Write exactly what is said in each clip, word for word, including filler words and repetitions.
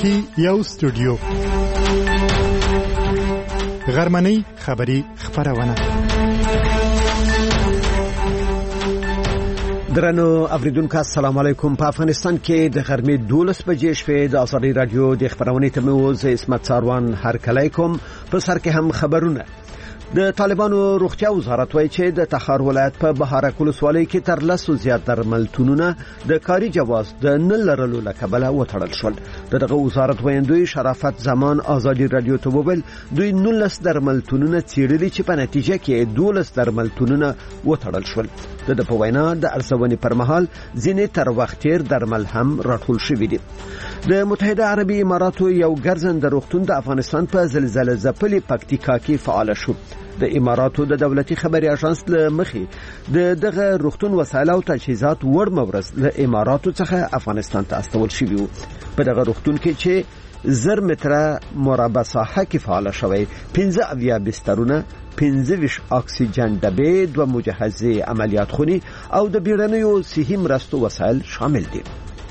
کې یو استودیو غرمنۍ خبری خبرونه. درنو اوریدونکو السلام علیکم. په افغانستان کې د غرمې دولس بجې شوې د آزادي رادیو د خبرونې تموز اسمت ساروان هر کله کوم په سر کې هم خبرونه. د طالبانو روغتیا وزارت وایي چې د تخار ولایت په بهارک ولسوالۍ کې تر لسو زیات درملتونونه د کاري جواز د نه لرلو له کبله وتړل شول. دغه وزارت وایندوی شرافت زمان آزادي رادیو ته وویل دوی نولس درملتونونه څېړلي چې په نتیجه کې دولس درملتونونه وتړل شول. د په وینا د ارزونې پر مهال ځینې تر وخت تیر درمل هم راټول شوي دي. د متحده عربي اماراتو یو ګرځنده روغتون د افغانستان په زلزلې ځپلي پکتیکا کې فعال شو. د اماراتو د دولتي خبري اژانس له مخې د دغه روغتون وسایل او تجهیزات وړ مورز له اماراتو څخه افغانستان ته استول شوي وو. په دغه روغتون کې چې زر متره مربع ساحه کې فعال شوی پنځه اویا بسترونه، پنځه ویشت اکسیجن ډبې، دوه مجهزې عملیات خونې او د بیړنیو صحي مرستو وسایل شامل دي.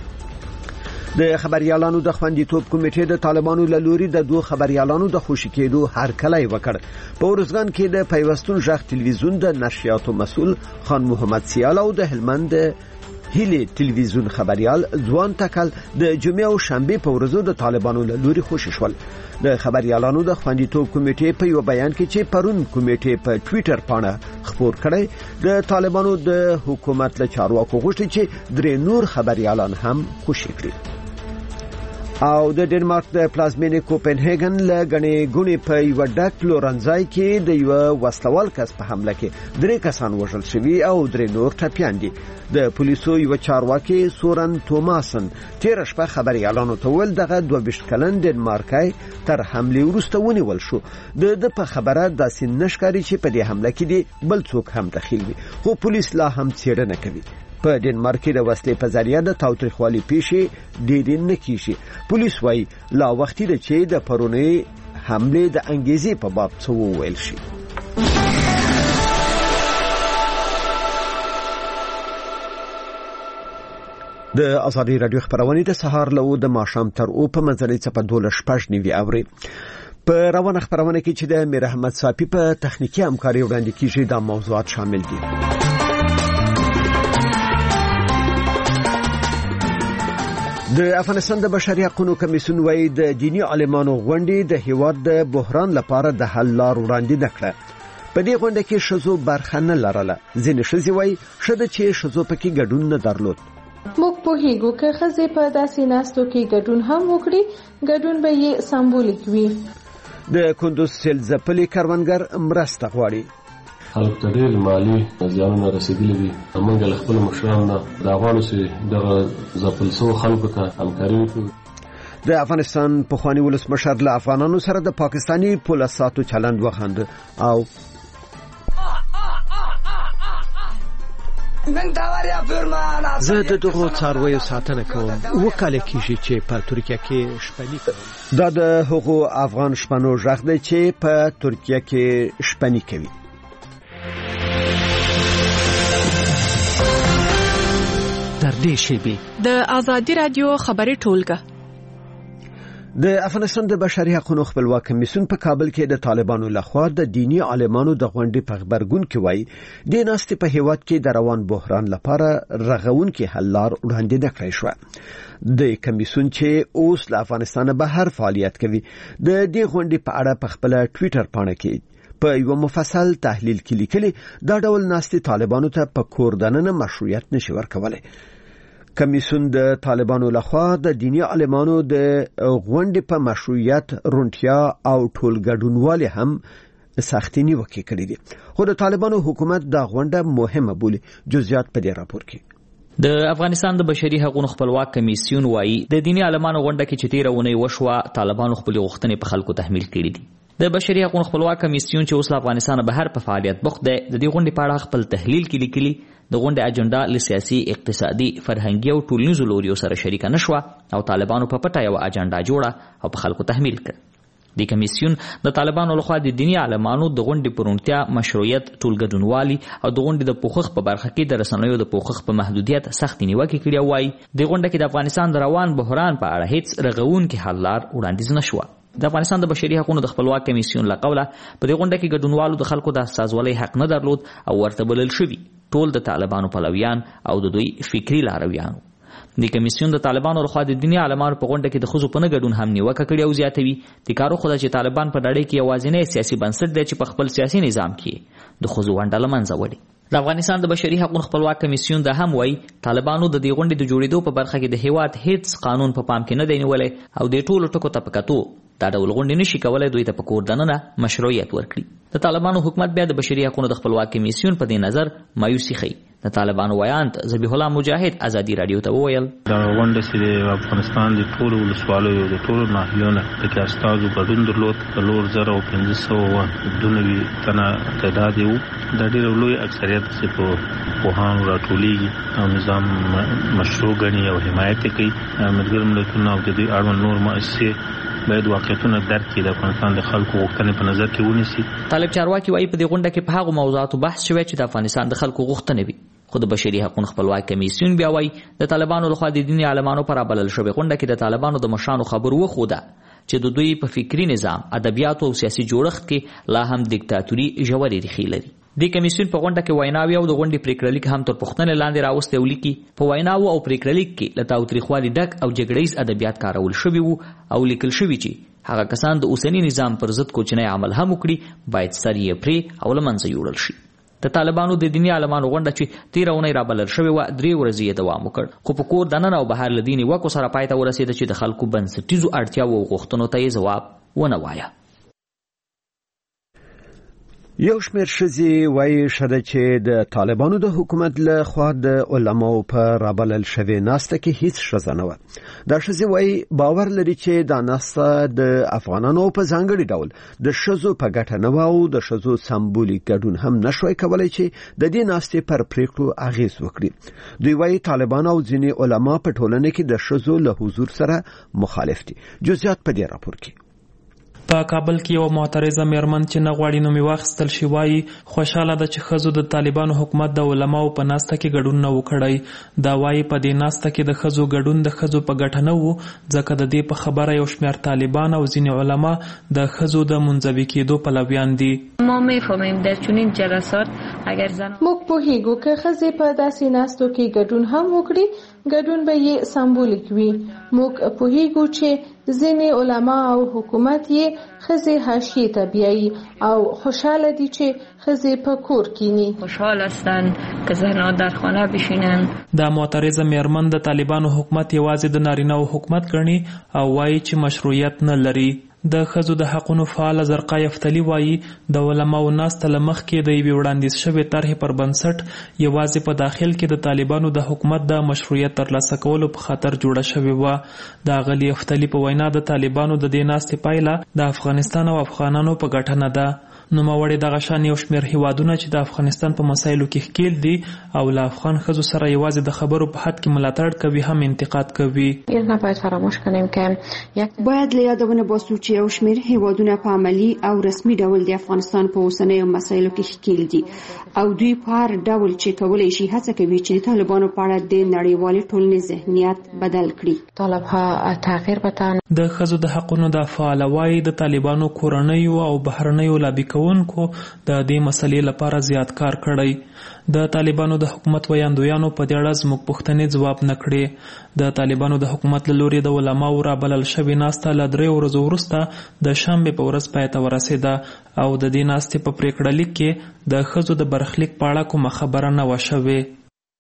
د خبريالانو د خوندیتوب کمیټې د طالبانو له لوري د دوه خبريالانو د خوشی کېدو هرکلی وکړ. په ورزګان کې د پیوستون ژغ ټلویزیون د نشریاتو مسؤل خان محمد سیال او د هلمند هیلی ټلویزیون خبريال ځوان تکل د جمعې او شنبه په ورځو د طالبانو له لوري خوشی شول. د خبريالانو د خوندیتوب کمیټې په یو بیان کې چې پرون کمیټې په ټوئیټر باندې خبر کړی د طالبانو د حکومت له چارواکو غوښتي چې درې نور خبريالان هم خوشی کړي. او د ډنمارک د پلازمینې کوپنهاګن له غنې ګونې په یو ډک لورنځای کې د یو وسلوال کس په حمله کې درې کسان وژل شوي او درې نور ټپیان دي. د پولیسو یو چارواکي سورن توماسن تیر شپه خبريالانو ته ول دغه دوه ویشت کلن ډنمارکای تر حمله وروسته ونیول شو. د د په خبره داسې نشکاري چې په دې حمله کې دی بل څوک هم دخیل وي، خو پولیس لا هم څېړنه کوي. په ډنمارک کې د وسلې په ذریعہ د تاوتریخوالي پیښې ډېرې نه کیږي. پولیس وايي لا وخت دی چې د پرونی حمله د انګیزې په باب څه وویل شي. د آزادي رادیو خبرونه د سهار له د ماښام تر او په منځلي څخه دوله شپږ نیوي اوري. په روانه خبرونه کې چې د میر احمد صافي په تخنیکی همکاري وړاندې کیږي دا موضوعات شامل دي. د افغانستان د بشري حقوقو کمیسیون وايي د دینی عالمانو غونډې د هیواد د بحران لپاره د حل لار وړاندې نکړه. په دې غونډه کې شذو برخه نه لرله. ځینې ښځې وايي شته چې شذو پکې ګډون نه درلود. موږ په هیګو کې خزې په داسې ناستو کې ګډون هم وکړي، ګډون به یې سمبولیک وي. د کندوز سیل ځپلي کروندګر مرسته غواړي. خلک ته ډېر مالي زیانونه رسېدلي دي. موږ له خپل مشرانو نه دا غواړو چې دغه ځپل شوو خلکو ته همکاري وکړو. د افغانستان پخوانی ولسمشر له افغانانو سره د پاکستاني پولیساتو چلند وخند او زه د دغو څارویو ساتنه کوم. وکاله کیږي چې په ترکیه کې شپنی کوم. دا د هغو افغان شپنو ژغ دی چې په ترکیه کې شپنی کوي. در دې شیبې د آزادي رادیو خبري ټولګه. د افغانستان د بشري حقوقو خپلواک کمیسیون په کابل کې د طالبانو لخوا د دینی عالمانو د غونډې په خبرګون کې وایي د ناستې په هیواد کې د روان بحران لپاره رغون کې حل لار وړاندې نکړای شو. د کمیسیون چې اوس له افغانستان بهر فعالیت کوي د دې غونډې په اړه په خپل ټوئیټر باندې کې په یو مفصل تحلیل کې لیکلي دا ډول ناستې طالبانو ته په کور دننه مشروعیت نشي ورکولای. کمیسیون د طالبانو لخوا د دینی عالمانو د غونډې په مشروعیت، رونټیا او ټولګډونوالي هم سختي نیوکې کړې دي، خو د طالبانو حکومت دا غونډه مهمه بولي. جزئیات په دې راپور کې. د افغانستان د بشري حقوقو خپلواک کمیسیون وايي د دینی عالمانو غونډه کې چې تیر ونی وشوه طالبانو خپل غوښتنې په خلکو تحمیل کړې دي. د بشري حقوقو خپلواک کمیسیون چې اوس له افغانستان بهر په فعالیت بوخت دی د دې غونډې په اړه خپل تحلیل کې لیکلي د غونډې اجنډا له سیاسي، اقتصادي، فرهنګي او ټولنیزو لوریو سره شریک نه شو او طالبانو په پټه یو اجنډا جوړه او په خلکو تحمیل کړ. د کمیسیون د طالبانو لخوا د دینی عالمانو د غونډې پرونتیا مشروعیت ټولګډونوالي او د غونډې د پوښښ په برخه کې د رسنیو د پوښښ په محدودیت سخت نیوکه کړې وای. د غونډه کې د افغانستان د روان بحران په اړه هیڅ رغونکي حل لار وړاندیز نشوه. د افغانستان د بشري حقوقو د خپلواک کمیسیون له قوله په دې غونډه کې ګډونوالو د خلکو د استازولۍ حق نه درلود او ورته بلل شوي ټول د طالبانو پلویان او د دوی فکري لارویان. د کمیسیون د طالبانو لخوا د دینی عالمانو په غونډه کې د ښځو په نه ګډون هم نیوکه کړې او زیاتوي د کارو خو ده چې طالبان په نړۍ کې یوازینی سیاسي بنسټ دی چې په خپل سیاسي نظام کې د ښځو ونډه له منځه وړي. د افغانستان د بشري حقوقو خپلواک کمیسیون دا هم وایي طالبانو د دې غونډې د جوړېدو په برخه کې د هیواد هیڅ قانون په پام کې نه دی نیولی او د ټولو ټکو ته په کتو دا ډول غونډې نشي کولی دوی ته په کور دننه مشروعیت ورکړي. د طالبانو حکومت بیا د بشري حقوقو د خپلواک کمیسیون په دې نظر مایوسي ښیي. د طالبانو ویاند ذبیح الله مجاهد ازادي رادیو ته وویل دا غونډه چې د افغانستان د ټولو ولسوالیو د ټولو ناحیو نه پکې استازو ګډون درلود څلور زره او پنځه سوه دوه نوي تنه تعداد یې و. دا ډېر لوی اکثریت چې په پوهانو راټولیږي او نظام مشروع ګڼي او حمایت یې کوي. ملګري ملتونه او د دې اړوند نور مؤسسې باید واقعیتونه درک کړي، د افغانستان د خلکو غوښتنې په نظر کې ونیسي. طالب چارواکي وایي په دې غونډه کې په هغو موضوعاتو بحث شوی چې د افغانستان د خلکو غوښتنې وي. خو د بشري حقوقو خپلواک کمیسیون بیا وایي د طالبانو لخوا د دیني عالمانو پر رابلل شوې غونډه کې د طالبانو د مشرانو خبرو وښوده چې د دوی په فکري نظام، ادبیاتو او سیاسي جوړښت کې لا هم دیکتاتوري ژورې ریښې لري. د کمیسیون په غونډه کې ویناوي او د غونډې پریکړه لیک هم تر پوښتنې لاندې راوستې او لیکي په ویناو او پریکړه لیک کې له تاوتریخوالي ډک او جګړیز ادبیات کارول شوي وو او لیکل شوي چې هغه کسان د اوسني نظام پر ضد کوچنی عمل هم وکړي باید سر یې پرې او له منځه یوړل شي. د طالبانو د دیني عالمانو غونډه چې تېره اونۍ رابلل شوې وه درې ورځې یې دوام وکړ، خو په کور دننه او بهر له دې نیوکو سره پای ته ورسېده چې د خلکو بنسټیزو اړتیاوو او غوښتنو ته یې ځواب ونه وایه. یو شمېر ښځې وایي ښه ده چې د طالبانو د حکومت له خوا د علماو په رابلل شوې ناسته کې هیڅ ښځه نه وه. دا ښځې وایي باور لري چې دا ناسته د افغانانو په ځانګړي ډول د ښځو په ګټه نه وه او د ښځو سمبولیک ګډون هم نشوی کولی چې د دې ناستې پر پریکړو اغیز وکړي. دوی وایي طالبان او ځینې علما په ټولنه کې د ښځو له حضور سره مخالف دي. جزئیات په دې راپور کې. په کابل کې یو معترضه میرمن چې نه غواړي نوم یې واخیستل شي وایي خوشحاله ده چې ښځو د طالبانو حکومت د علماو په ناسته کې ګډون نه وکړی. دا وایي په دې ناسته کې د ښځو ګډون د ښځو په ګټه نه وو ځکه د دې په خبره یو شمېر طالبان او ځینې علما د ښځو د منزوي کېدو پلویان دي. ما میفهمیم در چنین جلسات اگر زن موږ پوهیږو که ښځې په داسې ناستو کې ګډون هم وکړي ګډون به یې سمبولیک وي. موږ پوهیږو چې ځینې علما او حکومت یې ښځې حاشیې ته بیایي او خوشحاله دي چې ښځې په کور کینی. خوشحال هستن که زنها در خانه بشینن. دا معترضه میرمن د طالبانو حکومت یوازې د نارینه‌و حکومت ګڼي او وایي چې مشروعیت نه لري. د ښځو د حقونو فعاله زرقا یفتلي وایي د علماو ناسته له مخکې د یوې وړاندیز شوې طرحې پر بنسټ یوازې په داخل کې د طالبانو د حکومت د مشروعیت ترلاسه کولو په خاطر جوړه شوې وه. د اغلي یفتلي په وینا د طالبانو د دې ناستې پایله د افغانستان او افغانانو په ګټه نه ده. نوموړې دغه شان یو شمېر هیوادونه چې د افغانستان په مسایلو کې ښکیل دي او له افغان ښځو سره یوازې د خبرو په حد کې ملاتړ کوي هم انتقاد کوي. باید فراموش کنیم که باید له یاده ونباسو چې یو شمېر هیوادونه په عملي او رسمي ډول د افغانستان په اوسنیو مسایلو کې ښکیل دي او دوی په هر ډول چې کولی شي هڅه کوي چې د طالبانو په اړه د نړیوالې ټولنې ذهنیت بدل کړي. طالبها تغییر بدن د ښځو د حقونو د فعال وایي د طالبانو کورنیو او بهرنیو لابي کوونکو د دې مسلې لپاره زیات کار کړی. د طالبانو د حکومت ویاندویانو په دې اړه زموږ پوښتنې ځواب نه کړې. د طالبانو د حکومت له لوري د علماو رابلل شوې ناسته له درې ورځو وروسته د شنبې په ورځ پای ته ورسېده او د دې ناستې په پریکړه لیک کې د ښځو د برخلیک په اړه کومه خبره نه وه شوې.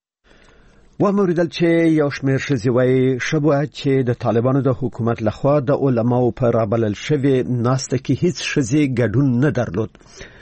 وموریدل چې یو شمېر ښځې وایي ښه به چې د طالبانو د حکومت لخوا د علماو په رابلل شوې ناسته کې هیڅ ښځې ګډون نه درلود.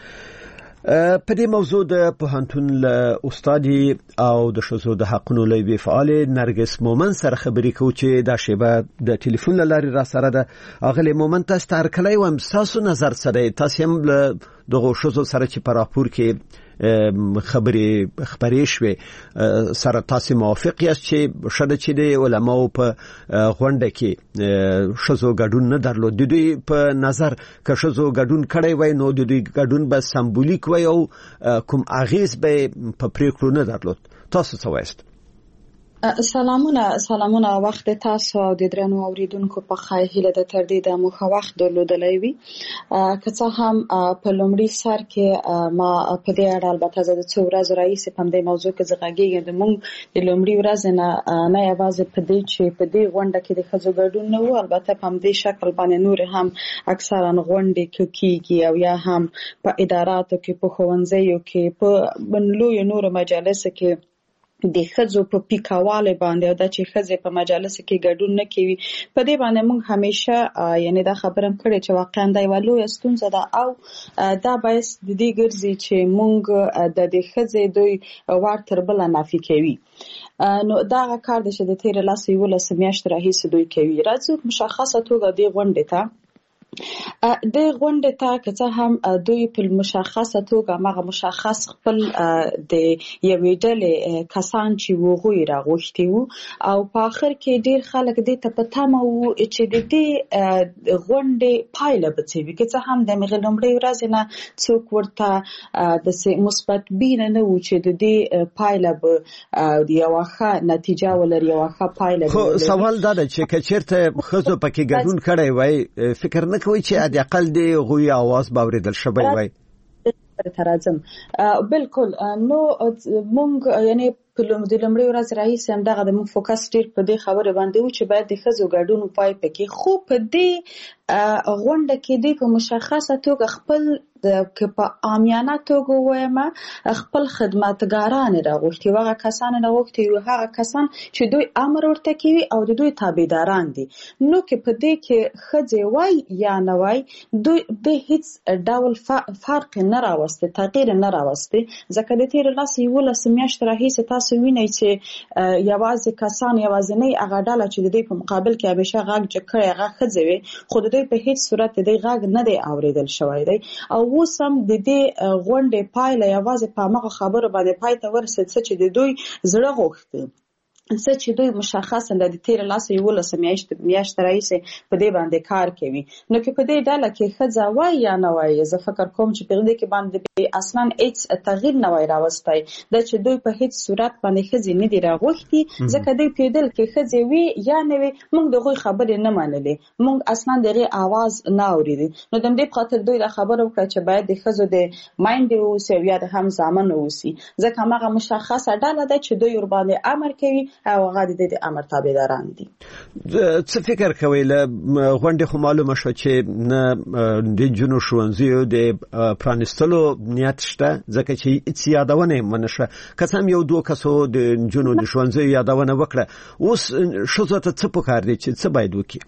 په دې موضوع د پوهنتون له استادي او د ښځو د حقونو له یوې فعالې نرګس مومن سره خبرې کوو چې دا شیبه د ټلیفون له لارې را سره ده. اغلې مومن تاسو ته هرکلی وایم، ستاسو نظر څه دی؟ تاسو هم له دغو ښځو سره چې په راپور کې خبرې خبرې شوې سره تاسو موافق یاست چې شاده چې د علماو په غونډه کې شزو ګډون نه درلود د دوی په نظر که شزو ګډون کړی وای نو د دوی ګډون به سمبولیک وای او کوم اغیز به په پریکړو نه درلود تاسو څه وایست سلامونه سلامونه وخت تاسو او د درنو اوریدونکو په خای هله د تر دې د مخه وخت درلودلای وي که څه هم په لومړي سر کې ما په دې اړه البته د څو ورځې رئیس په دې موضوع کې ځغاګي د مونږ د لومړي ورځ نه نه یوازې په دې چې په دې غونډه کې د خځو ګډون نه وو البته په دې شکل باندې نور هم اکثرا غونډې کیږي او یا هم په اداراتو کې په ښوونځیو کې په بنلوي نور مجالس کې د خځو په پیکاواله باندې او د چې خځې په مجالس کې ګډون نه کوي په دې باندې موږ همیشه یعنی دا خبرم کړې چې واقعا دا یو لوی ستونزه ده او دا باید د دې ګرځي چې موږ د دې خځې دوی ور تر بل نافي کوي نو دا کار د شه د تیر لاس یو لاس میاشت راهیسه دوی کوي راځو مشخصه توګه د غونډې ته د غونډې ته که څه هم دوی په مشخصه توګه مغه مشخص خپل د یوې ډلې کسان چې وغوي راغوښتي وو او په اخر کې ډیر خلک دې ته پته مو چې د دې غونډې پایله به څه وي که څه هم د مغلومړي ورځ نه څوک ورته د مثبت بین نه و چې د دې پایله به د یو ښه نتیجه ولري یو ښه پایله خو سوال دا ده چې کچېرته خزو پکې ګډون کړي وای فکر نه کوي چې د اقل دی غوي आवाज باوریدل شوی وای ترازم بالکل نو مونږ یعنی په لومړي ورځ رئیس هم دغه د مون فوکس ډیر په دې خبره باندې و چې باید د خزو ګډون پای پکې خو په دې غونډه کې د په مشخصه توګه خپل د په عامیانه توګه وایم خپل خدمتګاران راغوښتي وغه کسان راغوښتي او هغه کسان چې دوی امر ورته کوي او د دوی تابعداران دي نو کې په دې کې خځې وای یا نه وای دوی د هیڅ ډول فرق نه راوستي تغییر نه راوستي ځکه د تیر لاس یو لاس میاشت راهیسه تاسو وینئ چې یوازې کسان یوازې نه هغه ډله چې د دې په مقابل کې همیشه غږ جکړه هغه خځې وي خو د دې په هیڅ صورت د غږ نه دی اوریدل شوی دی او وسم د دې غونډې پایله یوازې په هغه خبره باندې پای ته ورسېد چې د دوی زړه غوښتي څه چې دوی مشخصا د تیر لاس یو لاس میاشت میاشت رئیس په دې باندې کار کوي نو کې په دې ډله کې خځه وای یا نه وای زه فکر کوم چې په دې کې باندې اصلا هیڅ تغییر نه وای راوستای د چې دوی په هیڅ صورت باندې خځې نه دی راغوښتي ځکه دوی په دې کې خځې وی یا نه وی موږ دغه خبرې نه منلې موږ اصلا دغه आवाज نه اوریدي نو د دې په خاطر دوی دا خبره وکړه چې باید د خځو د مایند او سیویا د هم ځامن اوسي ځکه هغه مشخصه ډله ده چې دوی ور باندې امر کوي او هغه د امر تابعداران دي څه فکر کوي له غونډې خو معلومه شو چې نه د جنو شوونځیو د پرانستلو نیت شته ځکه چې هیڅ یادونه منشه کسم یو دوه کسو د جنو د شوونځیو یادونه وکړه اوس شوزه ته څه پکار دي چې څه باید وکړي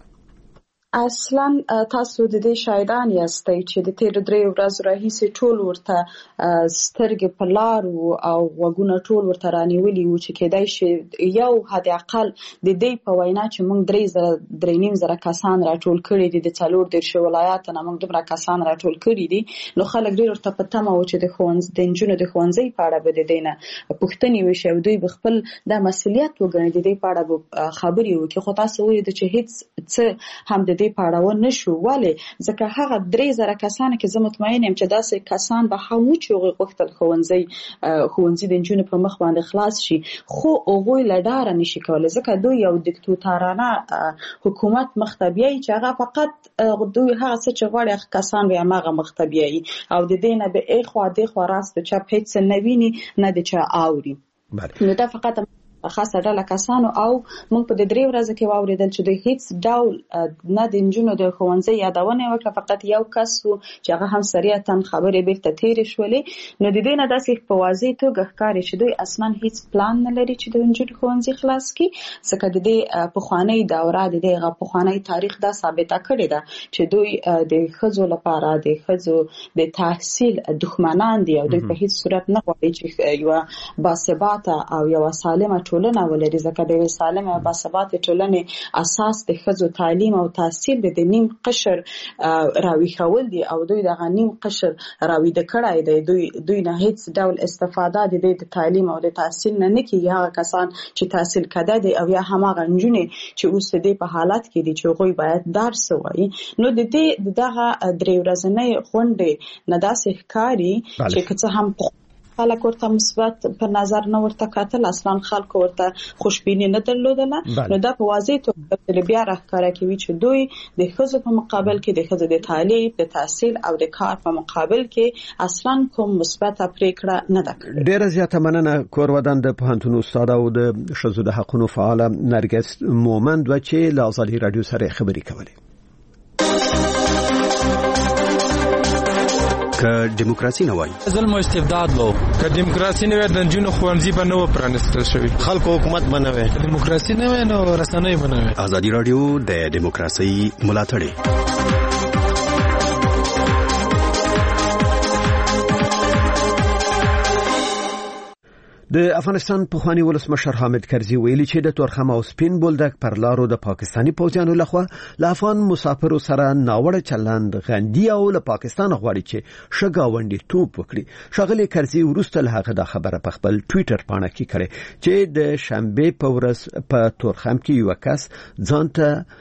اصلا تاسو د دې شاهدان یاستئ چې د تیر درې ورځې راهیسې ټول ورته سترګې په لار او وګونه ټول ورته رانیولي و چې کېدای شي یو حد اقل د دې په وینا چې موږ درې زره درې نیم زره کسان راټول کړي دي د څلور دیرش ولایت نه موږ دومره کسان راټول کړي دي نو خلک ډېر ورته په تمه و چې د ښوونځي د نجونو د ښوونځي په اړه به د دې نه پوښتنې وشي او دوی به خپل د مسؤلیت وګڼي د دې په اړه خبرې وکړي خو تاسو وایئ چې هیڅ څه هم د پاړاو نشو ولی ځکه هغه درې زره کسان کې زه مطمئن یم چې داسې کسان به هم چې غوښتل ښوونځي ښوونځي د نجونو په مخ باندې خلاص شي خو هغوی له ډاره نشي کولی ځکه دوی یو دیکتاتورانه حکومت مخ ته بیایي چې هغه فقط دوی هغه څه چې غواړي هغه کسان به هماغه مخ ته بیایي او د دې نه به اخوا دخوا راست چپ هیڅ نه ویني نه د چا اوري نو دا فقط خاصه ډله کسانو او موږ په درې ورځې کې واوریدل چې د هیڅ ډول نه د نجونو د ښوونځي یادونه وکړه فقط یو کس چې هغه هم سریعتاً خبرې بیرته تیرې شولې نو د دې نه داسې په واضح توګه ښکاري چې دوی اصلا هیڅ پلان نه لري چې د نجونو ښوونځي خلاص کړي ځکه د دې پخوانی دوره د دې پخوانی تاریخ دا ثابته کړې ده چې دوی د ښځو لپاره د ښځو د تحصیل دښمنان دي او دوی په هیڅ صورت نه غواړي چې یو باثباته او یو سالمه ټولنه ولري، ځکه د یوې سالمې او باثباته ټولنې اساس د ښځو تعلیم او تحصیل د نیم قشر راویښول دي او دوی دغه نیم قشر راویده کړی دی. دوی دوی نه هیڅ ډول استفاده د د تعلیم او د تحصیل نه نه کیږي. هغه کسان چې تحصیل کده دي او یا هماغه نجونې چې اوس د په حالت کې دي چې هغوی باید درس ووایي. نو د دې دغه درې ورځنۍ غونډې نه داسې ښکاري چې که څه هم خلک ورته مثبت په نظر نه ورته کتل، اصلا خلکو ورته خوشبیني نه درلودله. نو دا په واضح توګه بیا راښکاره کوي چې دوی د ښځو په مقابل کې د ښځو د تعلیم، د تحصیل او د کار په مقابل کې اصلا کوم مثبته پریکړه نه ده کړې. ډیره زیاته مننه. کورودان د پوهنتون استاد او د ښځو د حقوقو فعال نرګس مومند و چې له آزادي رادیو سره خبرې کولې. که دیموکراسي نه وای ظلم او استبداد لو که دیموکراسي نه وای د جنونو خوانځي به نو پرانستل شوی، خلکو حکومت بنوي. دیموکراسي نه وای نو رسنۍ بنوي. آزادي رادیو د دیموکراسي ملاتړی. د افغانستان پخوانی ولسمشر حامد کرزي ویلي چې د تورخم او سپین بولدک پر لارو د پاکستانی پوځیانو لخوا له افغان مسافرو سره ناوړه چلند غندي او له پاکستان غواړي چې شګاونډي توپ وکړي. ښاغلي کرزي وروسته له هغه د خبره په خپل ټوئیټر پاڼه کې کړې چې د شنبه په ورځ په تورخم کې یو کس ځان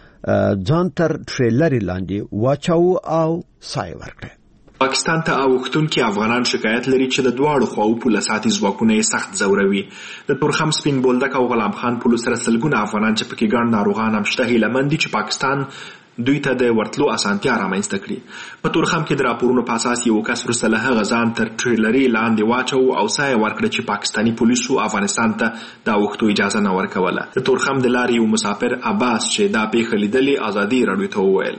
ته ځان تر ټریلر لاندې واچاو او سای ورکړ. پاکستان ته اوختونکو افغانان شکایت لري چې د دواړو خواو پولیساتي ځواکونه یې سخت زوروي. د تورخم سپین بولدک او غلام خان پولیس سره سلګونه افغانان چې پکې ګڼ ناروغان هم شته هیله مند دي چې پاکستان دوی ته د ورتلو اسانتیا رامنځته کړي. په تورخم کې د راپورونو په اساس یو کس وروسته له هغه ځان تر ټریلري لاندې واچو او سایه ورکړه چې پاکستانی پولیسو افغانستان ته د اوختو اجازه نه ورکوله. د تورخم د لارې یو مسافر عباس چې دا پیښه لیدلې آزادي رادیو ته وویل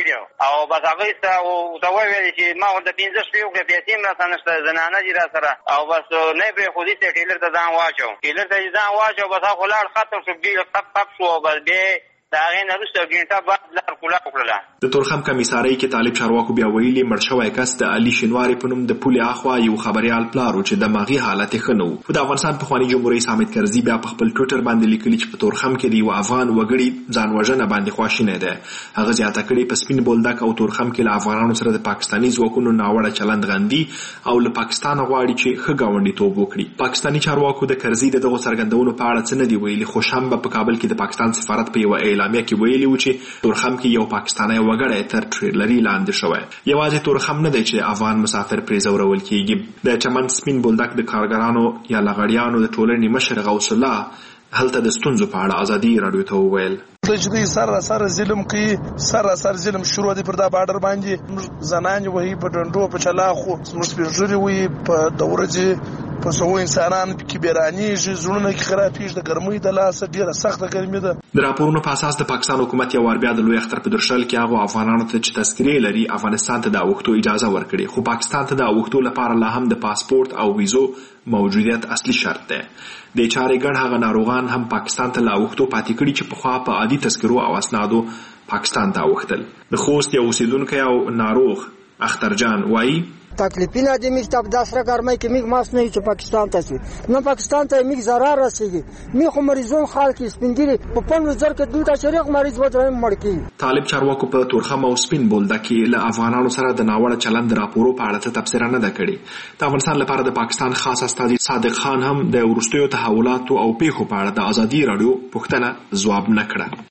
او بس هغه ته او دا ویل چې ما ورته پنځه شپې وکړې، پیسې مې راته نشته، زنانه دي را سره او بس نه پرې خو دې ټریلر ته ځان واچو ټریلر ته ځان واچو بس هغه لاړ ختم شو، بیا تپ تپ شو بس بیا دا غي نه رسو ګینټه بعد لار کولا کولا. د تورخم کمیسارۍ کې طالب چارواکو بیا ویلي مړ شوی کس د علي شینواری په نوم د پولې اخوا یو خبريال پلارو چې د ماغي حالت ښه نه و. د افغانستان پخوانی جمهوریت رئیس حامد کرزي بیا په خپل ټوئیټر باندې لیکلي چې په تورخم کې دی یو افغان وګړي ځان وژنه باندې خواشینه ده. هغه زیاته کړي په سپین بولدک او تورخم کې له افغانانو سره د پاکستاني ځواکونو ناوړه چلند غندي او له پاکستان غواړي چې ښه گاونډیتوب وکړي. پاکستاني چارواکو د کرزي دغه څرګندونو په اړه څه نه دی ویلي، خو شنبه په کابل کې د پاکستان سفارت په یو اعلامیه کې ویلي و چې تورخم کې یو پاکستانی وګړی تر ټریلري لاندې شوی. یوازې تورخم نه دی چې افغان مسافر پرې ځورول کیږي. د چمن سپین بولدک د کارګرانو یا لغړیانو د ټولنې مشر غوث الله هلته د ستونزو په اړه آزادي رادیو ته وویل د جدي سره سره ظلم کوي، سره سره ظلم شروع دي پر دا بارډر باندې زنان وهي په ډنډو په چلاخو مسپیرجوري وي په دورځي په سو انسانان کې بیرانیږي، زړونه کې خرابېږي، د ګرمۍ د لاسه ډیره سخته ګرمي ده. د راپورونو په اساس د پاکستان حکومت یو وار بیا د لوی اختر په درشل کې هغه افغانانو ته چې تذکرې لري افغانستان ته د اوختو اجازه ورکړي، خو پاکستان ته د اوختو لپاره لا هم د پاسپورت او ویزو موجودیت اصلي شرط ده. د چارې ګڼ هغه ناروغان هم پاکستان ته لا اوختو پاتې کړي چې پخوا په عادي تذکرو او اسنادو پاکستان ته اوختل. د خوست یو اوسیدونکی او ناروغ اخترجان وایي تکلیفی ندی میگ تب دست را گرمه که میگ ماست نهی چه پاکستان تاسی نه پاکستان تا میگ ضرر رسیگی می خو مریضون خالکی سپینگیری په پن وزر کې دلته شریک مریض ودرم مړکی. طالب چارواکو په تورخم او سپین بولدک کې له افغانانو سره د ناوړه چلند راپورو په اړه تبصره نه ده کړې. د افغانستان لپاره د پاکستان خاص استازي صادق خان هم د ورستیو تحولاتو او پیښو په اړه د آزادي رادیو پوښتنه ځواب نه کړه.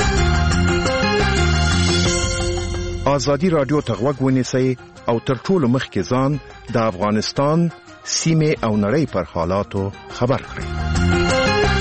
آزادي رادیو ته غوږ ونیسئ او تر ټولو مخکې ځان د افغانستان سیمې او نړۍ پر حالاتو خبر کړئ.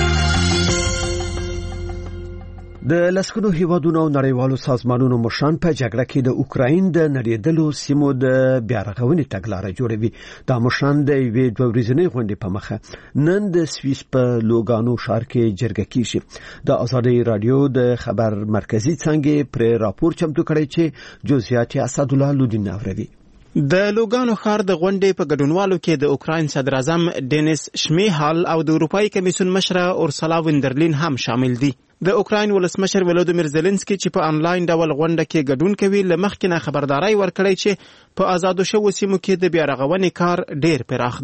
د لسګونو هیوادونو او نړیوالو سازمانونو مشران په جګړه کې د اوکراین د نړیدلو سیمو د بیارغونې تګلارې جوړوي. دا مشران د یوې دوه ورځې غونډې په مخه نن د سویس په لوګانو ښار کې جرګه کیږي. د آزادي رادیو د خبر مرکزی څنګه پر راپور چمتو کړی چې جزئیات اسد الله لودین اوري. د لوګانو ښار د غونډې په ګډونوالو کې د اوکراین صدر اعظم ډینیس شمیهال او د اروپאי کمیسیون مشره اورسلا وندرلین هم شامل دي. د اوکراین ولسمشر ولودیمیر زيلنسکي چې په انلاین ډول غونډه کې ګډون کوي لمخکې نه خبرداري ورکړی چې په آزادو شوو سیمو کې د بیارغونې کار ډیر پراخ دی.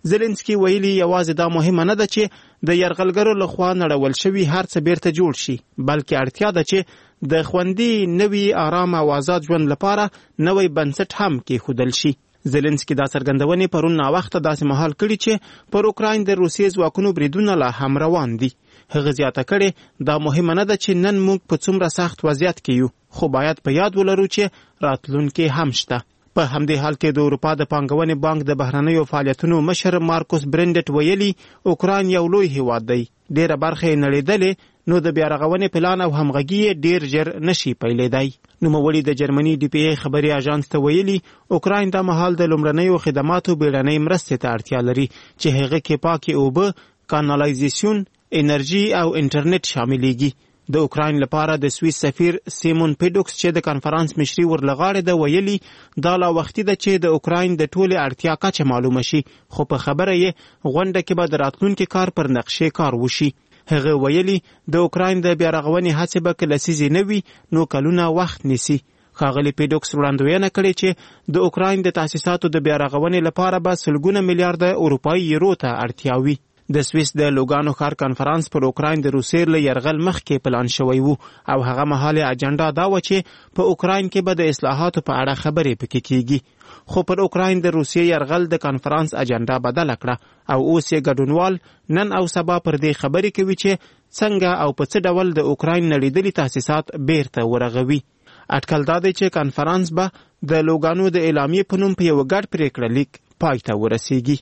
زيلنسکي ویلي یوازې دا مهمه نه ده چې د یرغلګرو لخوا نړول شوي هر څه بیرته جوړ شي، بلکې اړتیا ده چې د خوندي نوي آرام او آزاد ژوند لپاره نوی بنسټ هم کېښودل شي. زيلنسکي دا څرګندونې پرون ناوخته داسې مهال کړي چې پر اوکراین د روسیې ځواکونو بریدونه لا هم روان دي. هغه زیاته کړې دا مهمه نه ده چې نن موږ په څومره سخت وضعیت کې یو، خو باید په یاد ولرو چې راتلونکی هم شته. په همدې حال کې د اروپا د پانګونې بانک د بهرنیو فعالیتونو مشر مارکوس برنډټ ویلي اوکراین یو لوی هیواد دی، ډیره برخه یې نړېدلې، نو د بیا رغونې پلان او همغږي یې ډیر ژر نشي پیلېدای. نوموړي د جرمني ډي پی ای خبري اژانس ته ویلي اوکراین د مهال د لومړنیو خدماتو بیړنۍ مرستې ته اړتیا لري چې هغه کې پاکې اوبه، کانالایزیشن، انرژي او انټرنیټ شاملېږي. د اوکراین لپاره د سویس سفیر سیمون پیډوکس چې د کانفرانس مشري ورلغاړې ده ویلي دا لا وختي ده چې د اوکراین د ټولې اړتیا کچه معلومه شي، خو په خبره یې غونډه کې به د راتلونکي کار پر نقشې کار وشي. هغه ویلي د اوکراین د بیا رغونې هڅې به که لسیزې نه وي نو کلونه وخت نیسي. ښاغلي پیډوکس وړاندوینه کړې چې د اوکراین د تاسیساتو د بیا رغونې لپاره به سلګونه میلیارډه اروپایي یورو ته اړتیا وي. د سویس د لوګانو ښار کانفرانس پر اوکراین د روسیې له یرغل مخکې پلان شوی وو او هغه مهال اجنډا دا و چې په اوکراین کې به د اصلاحاتو په اړه خبرې پکې کیږي، خو پر اوکراین د روسیې یرغل د کانفرانس اجنډا بدله کړه او اوس یې ګډونوال نن او سبا پر دې خبرې کوي چې څنګه او په څه ډول د اوکراین نړېدلي تاسیسات بیرته ورغوي. اټکل دا دی چې کانفرانس به د لوګانو د اعلامیې په نوم په یو ګډ پریکړه لیک پای ته ورسیږي.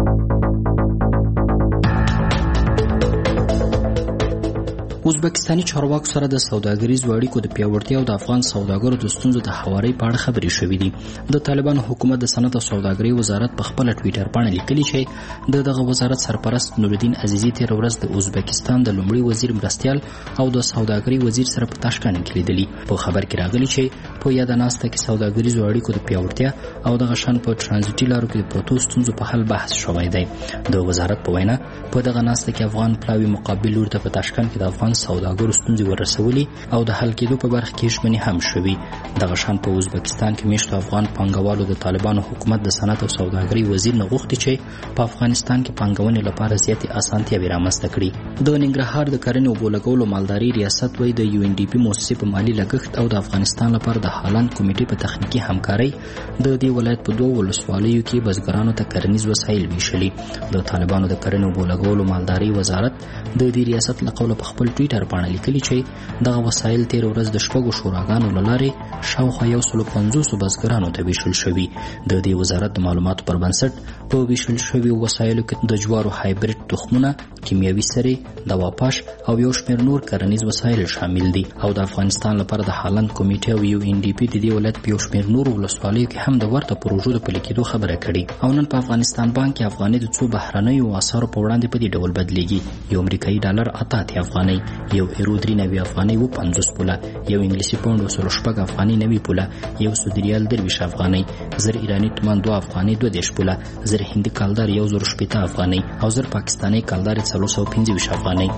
ازبکستاني چارواکو سره د سوداګریزو اړیکو د پیاوړتیا او د افغان سوداګرو د ستونزو د هواري په اړه خبرې شوې دي. د طالبانو حکومت د صنعت او سوداګرۍ وزارت په خپل ټویټر باندې لیکلي چې د دغه وزارت سرپرست نورالدین عزیزي تیر ورځ د ازبکستان د لومړي وزیر مرستیال او د سوداګرۍ وزیر سره په تاشکند کې لیدلي. په خبر کې راغلي چې په یاد ناسته کې سوداګریزو اړیکو د پیاوړتیا او د غشن په ترانزیټي لارو کې د پروتو ستونزو په حل بحث شوی دی. د وزارت په وینا په دغه ناسته کې افغان پلاوی مقابل لور ته په تاشکند کې د افغان سوداګرو ستونزې ورسولي او د حل کېدو په برخه کې ژمنې هم شوي. دغه شان په ازبکستان کې میشتو افغان پانګوالو د طالبانو حکومت د صنعت او سوداګرۍ وزیر نه غوښتي چې په افغانستان کې پانګونې لپاره زیاتې اسانتیاوې رامنځته کړي. د ننګرهار د کرنې او بولګولو مالداري ریاست وایي د یو ان ډي پي موسسې په مالي لګښت او د افغانستان لپاره د هالند کمیټې په تخنیکي همکارۍ د دې ولایت په دوه ولسوالیو کې بزګرانو ته کرنیز وسایل ویشلي. د طالبانو د کرنې او بولګولو مالداري وزارت د دې ریاست له قوله په خپل ټویټر باندې لیکلي چې دغه وسایل تیر ورځ د شپږو شوراګانو له لارې شاوخوا یو سلو پنځوسو بزګرانو ته ویشل شوي. د دې وزارت د معلوماتو پر بنسټ په ویشل شویو وسایلو کې د جوارو هایبریډ تخمونه، کیمیاوي سرې، دوا پاش او یو شمېر نور کرنیز وسایل شامل دي. او د افغانستان لپاره د هالند کمیټې او یو ان ډي پي د دې ولایت په یو شمېر نورو ولسوالیو کې هم د ورته پروژو د پلي کېدو خبره کړې. او نن په افغانستان بانک کې افغانۍ د څو بهرنیو اسعارو په وړاندې په دې ډول بدلیږي. یو امریکایي ډالر اته اتیا افغانۍ، یو ایرو درې نوي افغانۍ و پنځوس پوله، یو انګلیسي پاونډ و سلو شپږ افغانۍ نوي پوله، یو سعودي ریال درویشت افغانۍ، زر ایراني تومان دوه افغانۍ دوه دېرش پوله، زر هندي کالدار یو زر شپېته افغانۍ او زر پاکستاني کالدار څلور سوه پنځه ویشت افغانۍ.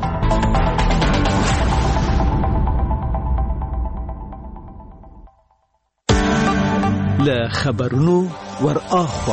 له خبرونو ور اخوا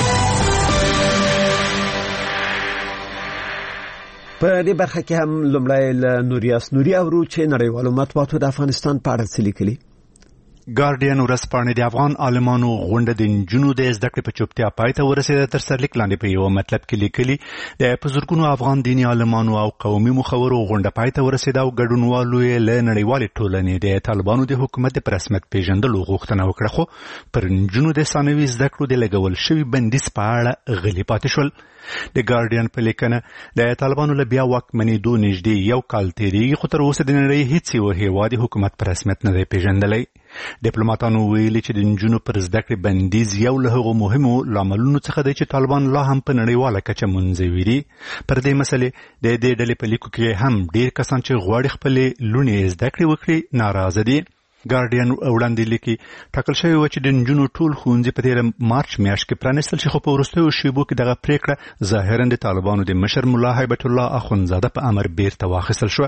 په دې برخه کې هم لومړی له نوریاس نوري اورو چې نړیوالو مطبوعاتو د افغانستان په اړه څه لیکلي. ګارډین ورځپاڼې د افغان عالمانو غونډه د نجونو د زده کړې په چوپتیا پای ته ورسېده. تر سرلیک لاندې په یو مطلب کې لیکلي د په زرګونو افغان دیني عالمانو او قومي مخورو غونډه پای ته ورسېده او ګډونوالو یې له نړیوالې ټولنې د طالبانو د حکومت د رسمیت پیژندلو غوښتنه وکړه، خو پر نجونو د ثانوي زده کړو د لګول شوي بندیز په اړه غلي پاتې شول. د ګارډین په لیکنه د طالبانو له بیا واکمنېدو نږدې یو کال تېرېږي، خو تر اوسه د نړۍ هېڅ یو هېواد حکومت په رسمیت نه دی پیژندلی. ډیپلوماتانو ویلي چې د نجونو پر زده کړې بندیز یو له هغو مهمو لاملونو څخه دی چې طالبان لا هم په نړیواله کچه منځوي دي. پر دې مسلې د دې ډلې په لیکو کې هم ډېر کسان چې غواړي خپلې لوڼې زده کړې وکړي ناراضه دي. ګارډین وړاندې لیکي ټاکل شوی و چې د نجونو ټول ښوونځي په تېره مارچ میاشت کې پرانیستل شي، خو په وروستیو شیبو کې دغه پریکړه ظاهرا د طالبانو د مشر ملا هیبت الله اخندزاده په امر بیرته واخیستل شوه.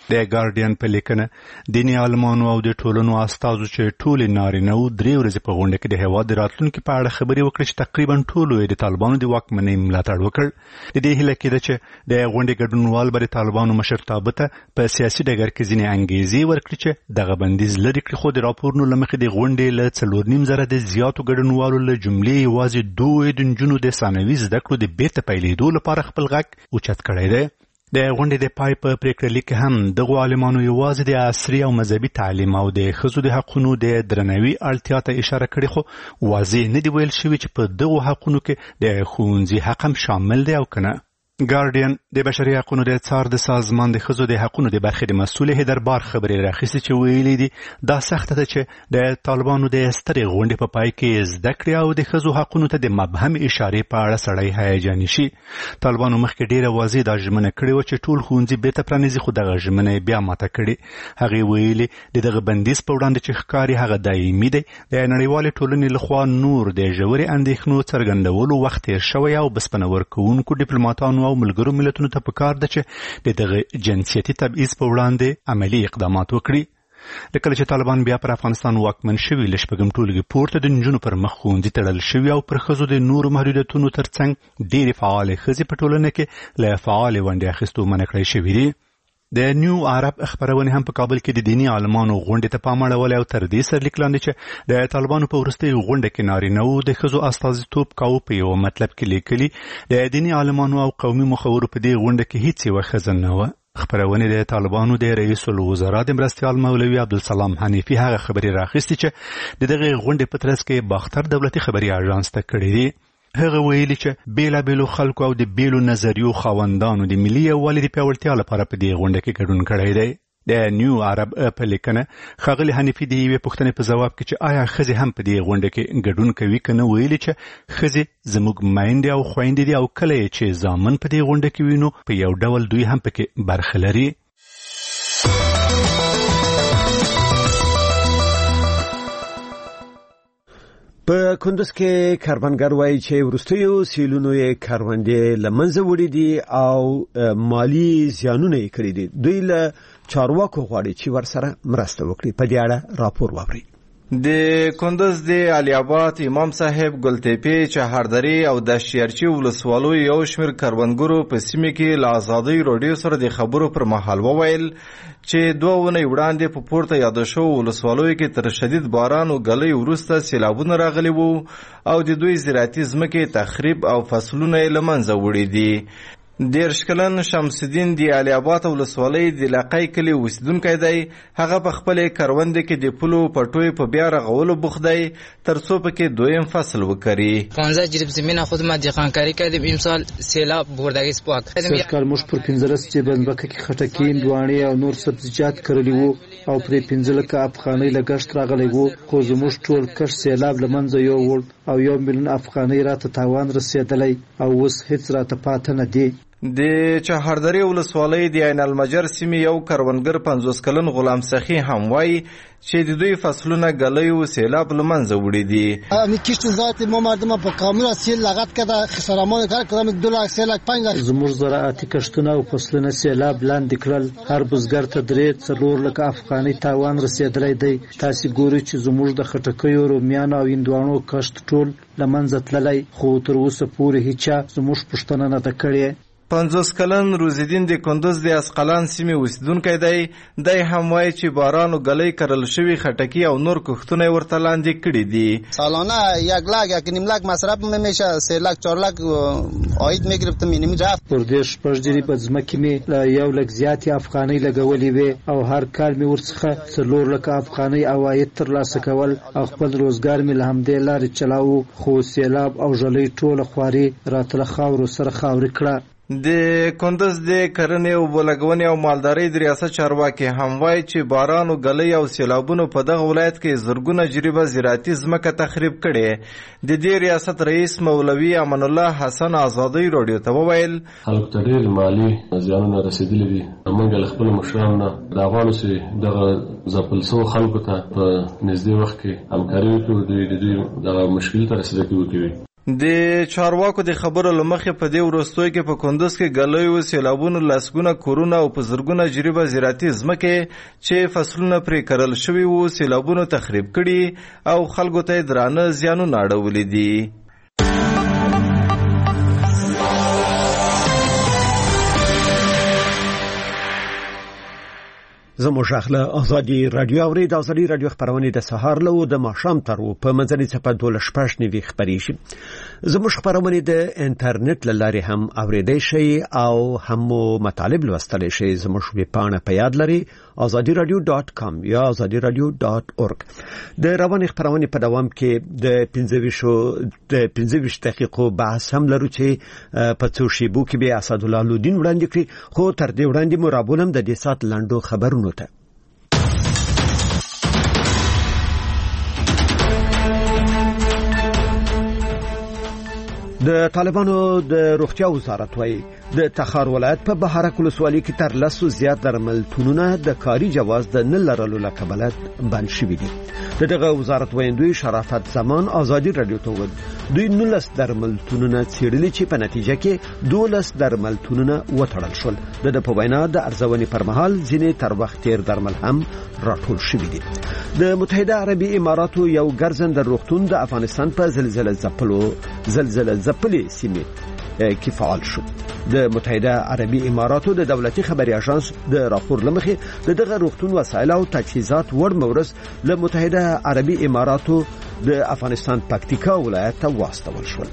د ګارډین په لیکنه دیني عالمانو او د ټولنو استازو چې ټول نارینه او درې ورځې په غونډه کې د هیواد راتلونکو په اړه خبرې وکړې چې تقریبا ټول د طالبانو د واکمنۍ ملاتړ وکړ. د دې هیله کېده چې د غونډې ګډونوال به د طالبانو مشرتابه ته په سیاسي ډګر کې ځینې انګېزې ورکړي چې دغه بندیز لرې کړي، خو د راپورونو له مخې د غونډې له څلور نیم زره د زیاتو ګډونوالو له جملې یوازې دوه د نجونو د ثانوي زده کړو د بیرته پیلېدو لپاره خپل غږ اوچت کړی دی. د غونډې د پای په پریکړه لیک هم دغو عالمانو یوازې د عصري او مذهبي تعلیم او د ښځو د حقونو د درناوي اړتیا ته اشاره کړې، خو واضح نه دی ویل شوي چې په دغو حقونو کې د ښوونځي حق هم شامل دی او که نه. ګارډین د بشري حقونو د څار د سازمان د ښځو د حقونو د برخې د مسؤل هیدربار خبرې راخیستې چې ویلي دي دا سخته ده چې د طالبانو د سترې غونډې په پای کې زده کړې او د ښځو حقونو ته د مبهم اشارې په اړه سړی هیجاني شي. طالبانو مخکې ډېره واضح دا ژمنه کړې وه چې ټول ښوونځي بیرته پرانیزي، خو دغه ژمنه یې بیا ماته کړې. هغې ویلي د دغه بندیز په وړاندې چې ښکاري هغه دایمي دی، د نړیوالې ټولنې لخوا نور د ژورې اندېښنو څرګندولو وخت تېر شوی او بسپنه ورکوونکو ډیپلوماتانو او ملګرو ملتونو ته پکار ده چې د دغه جنسیتي تبعیض په وړاندې عملي اقدامات وکړي. د کله چې طالبان بیا پر افغانستان واکمن شوي له شپږم ټولګې پورته د نجونو پر مخ ښوونځي تړل شوي او پر ښځو د نورو محدودیتونو ترڅنګ ډېرې فعالې ښځې په ټولنه کې له فعالې ونډې اخیستو منع کړی شوي دي. د نیو عرب خبرونه هم په کابل کې د دیني عالمانو غونډې ته پام اړولی او تر دې سرلیک لاندې چې د طالبانو په وروستۍ غونډه کې نارینه وو د ښځو استازیتوب کاوه په یوه مطلب کې لیکلي د دیني عالمانو او قومي مخورو په دې غونډه کې هیڅ یوه ښځه نه وه. خبرونه د طالبانو د رئیس الوزرا د مرستیال مولوي عبدالسلام حنیفي هغه خبرې راخیستې چې د دغه غونډې په ترڅ کې باختر دولتي خبري اژانس ته کړې دي. هغه ویلي چې بیلابیلو خلکو او د بیلو نظریو خاوندانو د ملي یووالي د پیاوړتیا لپاره په دې غونډه کې ګډون کړی دی. د نیو عرب په لیکنه ښاغلي حنیفي د یوې پوښتنې په ځواب کې چې آیا ښځې هم په دې غونډه کې ګډون کوي که نه ویلي چې ښځې زموږ میندې او خویندې دي او کله یې چې زامن په دې غونډه کې وي نو په یو ډول دوی هم پکې برخه لري. په کندز کې کاروانګر وایي چې وروستیو سیلونو یې کاروندې له منځه وړي دي او مالی زیانونه یې کړي دي. دوی له چارواکو غواړي چې ورسره مرسته وکړي. په دې اړه راپور واورئ. د کندز د علي آباد امام صاحب ګلتېپې چهاردرې او د شیرچی ولسوالو یو شمېر کروندګرو په سیمه کې له ازادۍ راډیو سره د خبرو پر مهال وویل چې دوه اونۍ وړاندې په پورته یاده شوو ولسوالیو کې تر شدید باران او ګلۍ وروسته سیلابونه راغلي وو او د دوی زراعتي ځمکې تخریب او فصلونه یې له منځه وړي دي. دېرش کلن شمس الدین د علي آباد ولسوالۍ د لقای کلي اوسیدونکی دی. هغه په خپلې کروندې کې د پلو پټوی په بیا رغولو بوخت دی ترڅو پکې دویم فصل وکړي. پانزده جریب زمینه خود ما دهقانکاری کردیم امسال سیلاب بردگی سپاک. سرکال موږ پر پنځلس جریبنځمکه کې خټکي، هندواڼې او نور سبزیجات کرلي وو او پرې پنځه لکه افغانۍ لګښت راغلی وو، خو زموږ ټول کښت سیلاب له منځه یووړ او یو میلیون افغانۍ راته تاوان رسېدلی او اوس هېڅ راته پاته نه دی. د چهاردرې ولسوالۍ د عین المجر سیمې یو کروندګر پنځوس کلن غلام سخي هم وایي چې د دوی فصلونه ګلۍ و سیلاب له منځه وړي دي. همین کشت ذات ما مردم په کامل سیل لغت کرده خسارمان کار کدام دو لاک سه لاک پنج لاک. زموږ زراعتي کښتونه او فصلونه سیلاب لاندې کړل. هر بزګر ته درې څلور لکه افغانۍ تاوان رسېدلی دی. تاسې ګورئ چې زموږ د خټکیو، رومیانو او هندواڼو کښت ټول له منځه تللی، خو تر اوسه پورې هیچا زموږ پوښتنه نه ده کړې. پنځوس کلن روزالدین د کندز د اسقلان سیمې اوسیدونکی دی. دی هم وایي چې باران او ګلۍ کرل شوي خټکي او نور کښتونه یې ورته لاندې کړي دي. سالانه یک لاک یک نیم لاک مصرف میشه، سه لاک چهار لاک عاید میگرفتم. اینم رفت. پر دې شپږ جریبه ځمکې مې له یو لک زیاتې افغانۍ لګولې وې او هر کال مې ورڅخه څلور لکه افغانۍ عواید ترلاسه کول او خپل روزګار مې له همدې لارې چلاوه، خو سیلاب او ژلۍ ټوله خواري راته له خاورو سره خاورې کړه. د کندز د کرنې او بولګونې او مالدارۍ د ریاست چارواکي هم وایي چې باران او ګلۍ او سیلابونو په دغه ولایت کې زرګونه جریبه زراعتي ځمکه تخریب کړې. د دې ریاست رئیس مولوي امان الله حسن ازادۍ راډیو ته وویل خلکو ته ډېر مالي زیانونه رسېدلي دي. موږ له خپلو مشرانو نه دعغواړو چې دغه ځپل شوو خلکو ته په نږدې وخت کې همکاري وکړو، دوی د دوی دغه مشکل ته رسېدګي وکړي. د چارواکو د خبرو لمخې په دې وروستیو کې په کندوز کې ګلیو سیلابونو لسګونه کورونه او په زرګونه جریبه زراعتي ځمکې چې فصلونه پرې کرل شوي وو سیلابونو تخریب کړي او خلکو ته درانه زیانونه اړولي دي. زموږ اخله ازادي رادیو اوري د ازادي رادیو خبرونه د سهار له د ماښام تر په منځني صفه دوله شپږ نیوي خبري شي. زموږ خبرونه د انټرنیټ لاري هم اوریدای شي او هم مطالب لوستل شي. زموږ ویبپاڼه په یاد لري azadi radio dot com یا azadi radio dot org. د روان خبرونه په دوام کې د پنځه ویشت دقیقو بحث هم لرو چې په څو شیبو کې به اسد الله لودین وړاندې کړي خو تر دې وړاندې مرابولم د دې سات لاندو خبرونه ته د طالبانو د روغتیا وزارت وايي د تخار ولایت په بهارک ولسوالۍ کې تر لسو زیات درملتونونه د کاري جواز د نه لرلو له کبله بند شوي دي. دغه وزارت ویندوی شرافت زمان ازادي رادیو ته وویل دوی نولس درملتونونه څېړلي چې په نتیجه کې دولس درملتونونه وتړل شول. د په وینا د ارزونې پر مهال ځینې تر وخت تیر درمل هم راټول شوي دي. د متحده عربي اماراتو یو ګرځنده روغتون د افغانستان په زلزلې ځپلو زلزلې ځپلې سیمې کې فعال شو. د متحده عربي اماراتو د دولتي خبري اژانس د راپور لمخې د دغه روغتون وسایل او تجهیزات ور مورس له متحده عربي اماراتو د افغانستان پکتیکا ولایت ته واستول شول.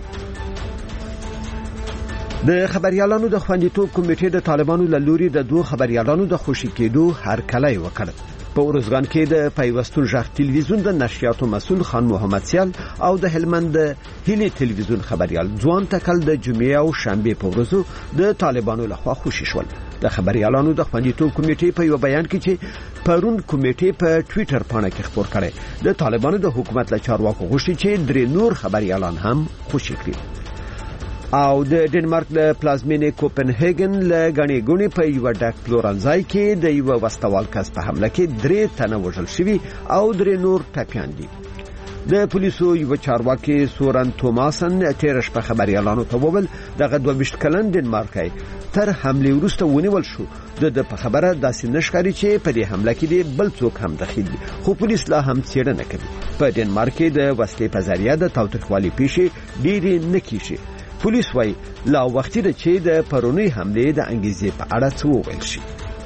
د خبريالانو د خوندیتوب کمیټې د طالبانو له لوري د دوه خبريالانو د خوشي کېدو هرکلی وکړ. په ورځګان کې د پیوستون ژغ ټلویزیون د نشریاتو مسؤل خان محمد سیال او د هلمند هیلی ټلویزیون خبريال ځوان تکل د جمعې او شنبه په ورځو د طالبانو لخوا خوشي شول. د خبريالانو د خوندیتوب کمیټې په یو بیان کې چې پرون کمیټې په ټوئیټر باندې کې خبر کړي د طالبانو د حکومت له چارواکو غوښتي چې درې نور خبريالان هم خوشي کړي. او د ډنمارک له پلازمینې کوپنهاګن له غنی غونی په یو ډک پلورنځای کې د یو وستوال کس په حمله کې درې تنه وژل شوي او درې نور ټپیان دي. د پولیسو یو چارواکي سورن توماسن تیرش په خبريالانو ته وویل دغه دوه ویشت کلن ډنمارکای تر حمله وروسته ونیول شو. د په خبره داسې نشکاري چې په دې حمله کې دی بل څوک هم دخیل دي خو پولیس لا هم څېړنه کوي. په ډنمارک کې د وسلې په ذریعہ د تاوتریخوالي پیښې ډېرې نه کیږي. پولیس وايي لا وختي د چې د پرونی حمله د انګیزې په اړه څه وویل شي.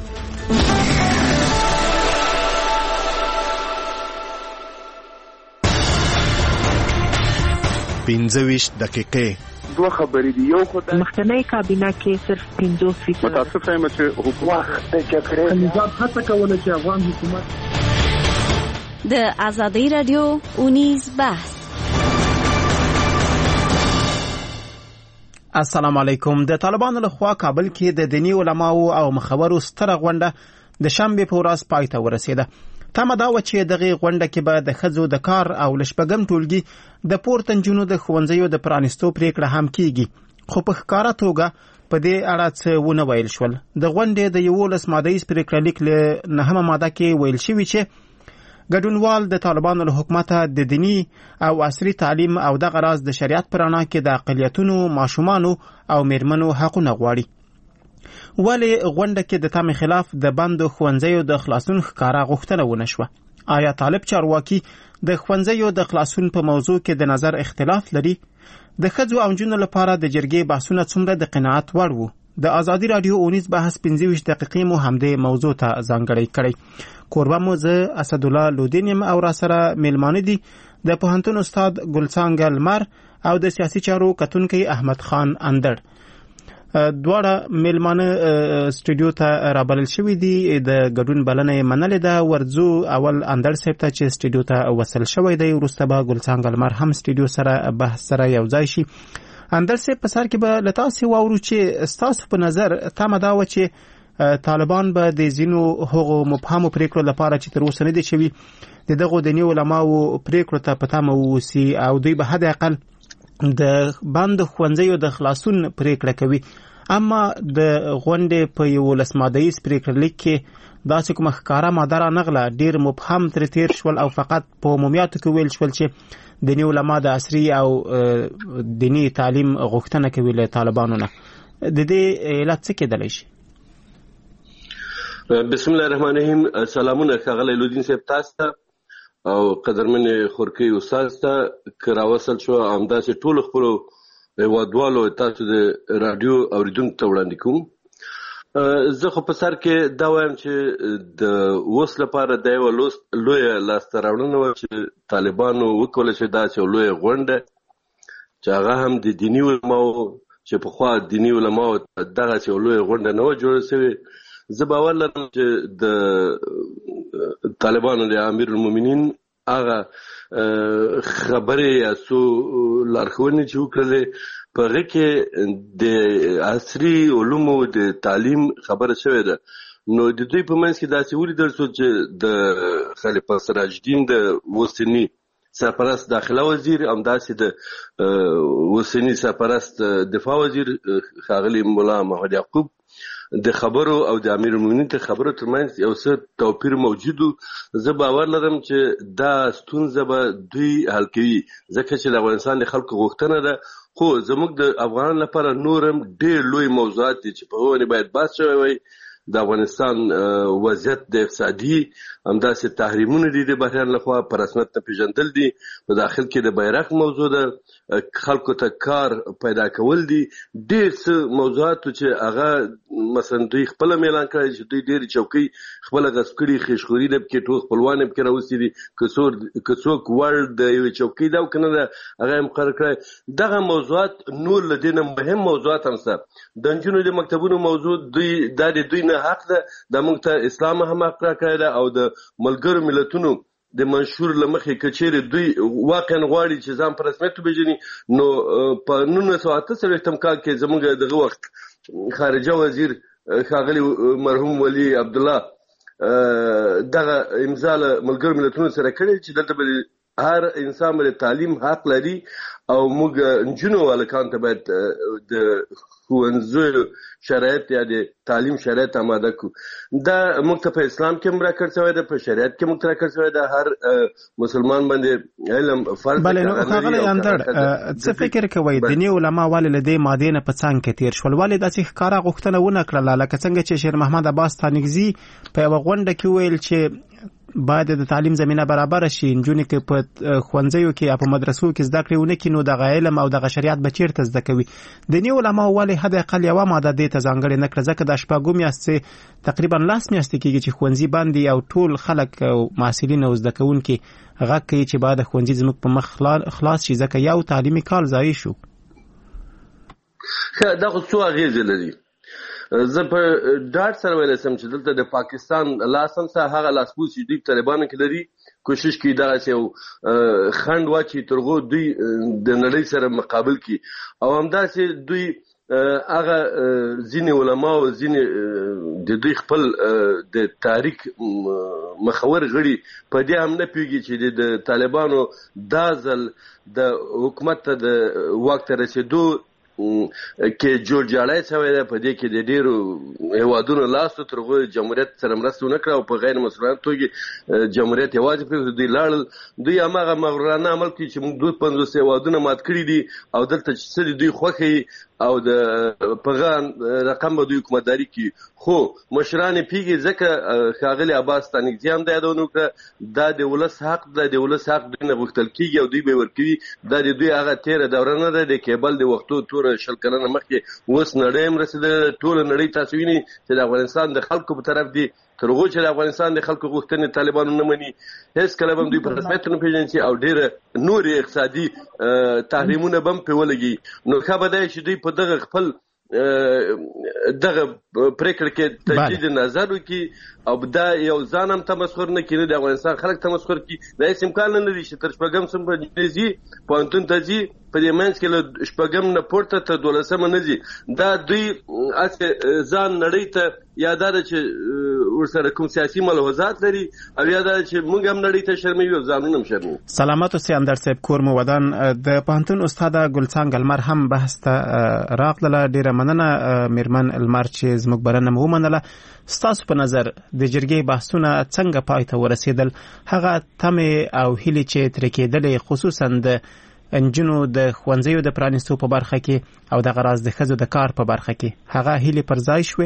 پنځه ویشت دقیقې دوه خبرې دي. یو خدای مخکنی کابینه کې صرف پنځوس فیصد متاسف یم چې حکومت د جګړې نظام هڅه کوله چې افغان حکومت د ازادي رادیو اونیز بحث. السلام علیکم. د طالبانو لخوا کابل کې د دینی علماو او مخورو ستره غونډه د شنبه په ورځ پای ته ورسیده. تمه دا و چې دغه غونډه کې به د ښځو د کار او لشپږم ټولګي د پورته نجونو د ښوونځیو د پرانیستو پریکړه هم کیږي خو په ښکاره توګه په دې اړه څه ونه ویل شول. د غونډې د یولس مادهیز پریکړه لیک له نهمه ماده کې ویل شوی چې ګډونوال د طالبانو له حکومته د دینی او عصري تعلیم او د غراض د شریعت پرانا کې د اقلیتونو ماشومانو او میرمنو حقونه غواړي. ولی غونډه کې د تم خلاف د بندو ښوونځیو د خلاصون ښکارا غوښتنه ونه شوه. آیا طالب چارواکي د ښوونځیو د خلاصون په موضوع کې د نظر اختلاف لري؟ د ښځو او نجونو لپاره د جرګې بحثونه څومره د قناعت وړ وو؟ د ازادي رادیو اونیز بحث پنځه ویشت دقیقې مو همدې موضوع ته ځانګړی کړی. کوربه مو زه اسد الله لودین یم او را سره میلمانه دي د پوهنتون استاد ګلڅانګه لمر او د سیاسي چارو کتونکي احمد خان اندړ. دواړه میلمانه سټوډیو ته رابلل شوي دي. د ګډون بلنه منلې ده. ورځو اول اندړ صاحب ته چې سټوډیو ته وصل شوی دی وروسته به ګلڅانګه لمر هم سټوډیو سره بحث سره یو ځای شي. اندړ صاحب په سر کې به له تاسې واورو چې ستاسو په نظر تمه دا وه چې طالبان به د ځینو هغو مبهمو پریکړو لپاره چې تر اوسه نه دي شوي د دغو دیني علماو پریکړو ته په تمه واوسي او دوی به حد اقل د بند ښوونځیو د خلاصون پریکړه کوي. اما د غونډې په یو لسمادهیز پریکړلیک کې داسې کومه ښکاره ماده رانغله، ډېر مبهم ترې تېر شول او فقط په عمومیاتو کې ویل شول چې دیني علما د عصري او دیني تعلیم غوښتنه کوي له طالبانو نه. د دې علت څه کېدلی شي؟ بسم الله الرحمن الرحیم. سلامونه ښاغلی لودین صاحب تاسو ته او قدرمن خورکۍ استاد ته، که راوصل شو همداسې ټولو خپلو هېوادوالو تاسو د راډیو اورېدونکو ته وړاندې کوم. زه خو په سر کې دا وایم چې د اوس لپاره دا یوه لویه لاسته راوړنه وه چې طالبانو وکولی شي داسې یو لویه غونډه چې هغه هم د دیني علماو چې پخوا دیني علماو دغسې یو لویه غونډه نه وه جوړه شوې. زه باور لرم چې د طالبانو د امیر المؤمنین هغه خبرې یا څو لارښوونې چې وکړلې په هغه کې د عصري علومو د تعلیم خبره شوې ده، نو د دوی په منځ کې داسې ولیدل شو چې د خلیفه سراج الدین د اوسني سرپرست داخله وزیر همداسې د اوسني سرپرست دفاع وزیر ښاغلي ملا محمد یعقوب د خبرو او د امیر المؤمنین د خبرو ترمنځ یو څه توپیر موجود و. زه باور لرم چې دا ستونزه به دوی حل کوي ځکه چې د افغانستان د خلکو غوښتنه ده، خو زموږ د افغانانو لپاره نور هم ډېر لوی موضوعات دي چې په هغو باندې باید بحث شوی وای. د افغانستان وضعیت د اقتصادي همداسې تحریمونه دي د بهران لخوا په رسمیت نه پېژندل دي، په داخل کې د بیرغ موضوع ده، خلکو ته کار پیدا کول دي، ډېر څه موضوعات چې هغه مثلا دوی خپله اعلان کړی چې دوی ډېرې چوکۍ خپله غصب کړي، خېشخوري نه پکې ټول خپلوان یې پکې راوستي دي، که څوک وړ د یوې چوکۍ ده او که نه ده هغه یې مقرر کړی. دغه موضوعات نور له دې نه مهم موضوعات هم شته. د نجونو د مکتبونو موضوع دوی دا د دوی نه حق ده، دا موږ ته اسلام هم حق راکړی ده او د ملګرو ملتونو د منشور له مخې که چیرې دوی واقعا غواړي چې ځان په رسمیت وپېژني، نو په نولس سوه اته څلوېښتم کال کې زموږ دغه وخت خارجه وزیر ښاغلي مرحوم ولي عبدالله دغه امضا له ملګرو ملتونو سره کړې چې دلته به هر انسان به د تعلیم حق لري او موږ نجونو هلکانو ته باید د ښوونځیو شرایط یا د تعلیم شرایط آماده کړو. دا موږ ته په اسلام کې هم راکړل شوی ده، په شریعت کې موږ ته راکړل شوی ده، هر مسلمان باندې علم فرض بله. نو ښاغلی اندړ څه فکر کوئ دیني علما ولې له دې مادې نه په څنګ کې تېر شول؟ ولې داسې ښکاره غوښتنه ونه کړله لکه څنګه چې شیر محمد عباس ستانکزي په یوه غونډه کې وویل چې باید د تعلیم زمینه برابره شي، نجونې که په ښوونځیو کې یا په مدرسو کې زده کړې ونه کړي نو دغه علم او دغه شریعت به چیرته زده کوي؟ دیني علماو ولې حد اقل یوه ماده دې ته ځانګړې نه کړه؟ ځکه دا شپږو میاشتې تقریبا لس میاشتې کېږي چې ښوونځي بند دي او ټول خلک او محصلین او زده کوونکي غږ کوي چې باید ښوونځي زموږ په مخ خلاص شي ځکه یو تعلیمي کال ضایع شو. دا خو څو اغېزې لري. زه په ډاډ سره ویلی شم چې دلته د پاکستان لاس هم سه هغه لاسپوڅ چې دوی په طالبانو کې لري، کوشش کوي دغسې یو خنډ واچوي تر هغو دوی د نړۍ سره مقابل کړي او همداسې دوی هغه ځینې علماو ځینې د دوی خپل د تاریخ مخور غړي په دې هم نه پوهېږي چې د طالبانو دا ځل د حکومت ته د واک ته رسېدو کې جوړ جاړی شوی دی، په دې کې د ډېرو هېوادونو لاس و تر هغو جمهوریت سره مرسته ونه کړه او په غیر مسؤلانه توګه جمهوریت یوازې پرېښود. دوی لاړل، دوی هماغه مغرورانه عمل کوي چې موږ دوه پنځوس هېوادونه مات کړي دي او دلته چې څه دي دوی خوښوي او د په هغه رقم به دوی حکومتداري کوي. خو مشران یې پوهېږي ځکه ښاغلي عباس ستانکزي هم دا یادونه وکړه دا د ولس حق ده، د ولس حق دوی نه غوښتل کېږي او دوی به یې ورکوي. دا د دوی هغه تېره دوره نه ده، د کیبل د وختو توره شل کلنه مخکې اوس نړۍ هم رسېدلې، ټوله نړۍ تاسو وینئ چې د افغانستان د خلکو په طرف دي، تر هغو چې د افغانستان د خلکو غوښتنې طالبانو نه مني هېڅکله به هم دوی په رسمیت نه پېژني او ډېره نورې اقتصادي تحریمونه به هم پرې ولګي. نو ښه به دا چې دوی په دغه خپل دغه پریکړه کې تجدید نظر وکړي او دا یو ځان هم تمسخر نه کړي، د افغانستان خلک تمسخر کړي. دا هېڅ امکان نه لري چې تر شپږم صنف پورې ځي، پوهنتون ته ځي، په دې منځ کې له شپږم نه پورته تر دولسمه نه ځي. دا دوی هسې ځان نړۍ ته یا دا ده چې ورسره کوم سیاسي ملحوظات لري او یا دا چې موږ هم نړۍ ته شرموي او ځانونه هم شرموي. سلامت اوسئ اندر صاحب کور مو ودان. د پوهنتون استاد ګلڅانګ المر هم بحث ته راغله. ډیره مننه میرمن المر چې زموږ بلنه مو ومنله. ستاسو په نظر د جرګې بحثونه څنګه پای ته ورسېدل؟ هغه تمې او هیلې چې ترې کېدلې خصوصا د انجونو د ښوونځیو د پرانیستو په برخه کې او دغه راز د ښځو د کار په برخه کې هغه هیلې پر ځای شوې؟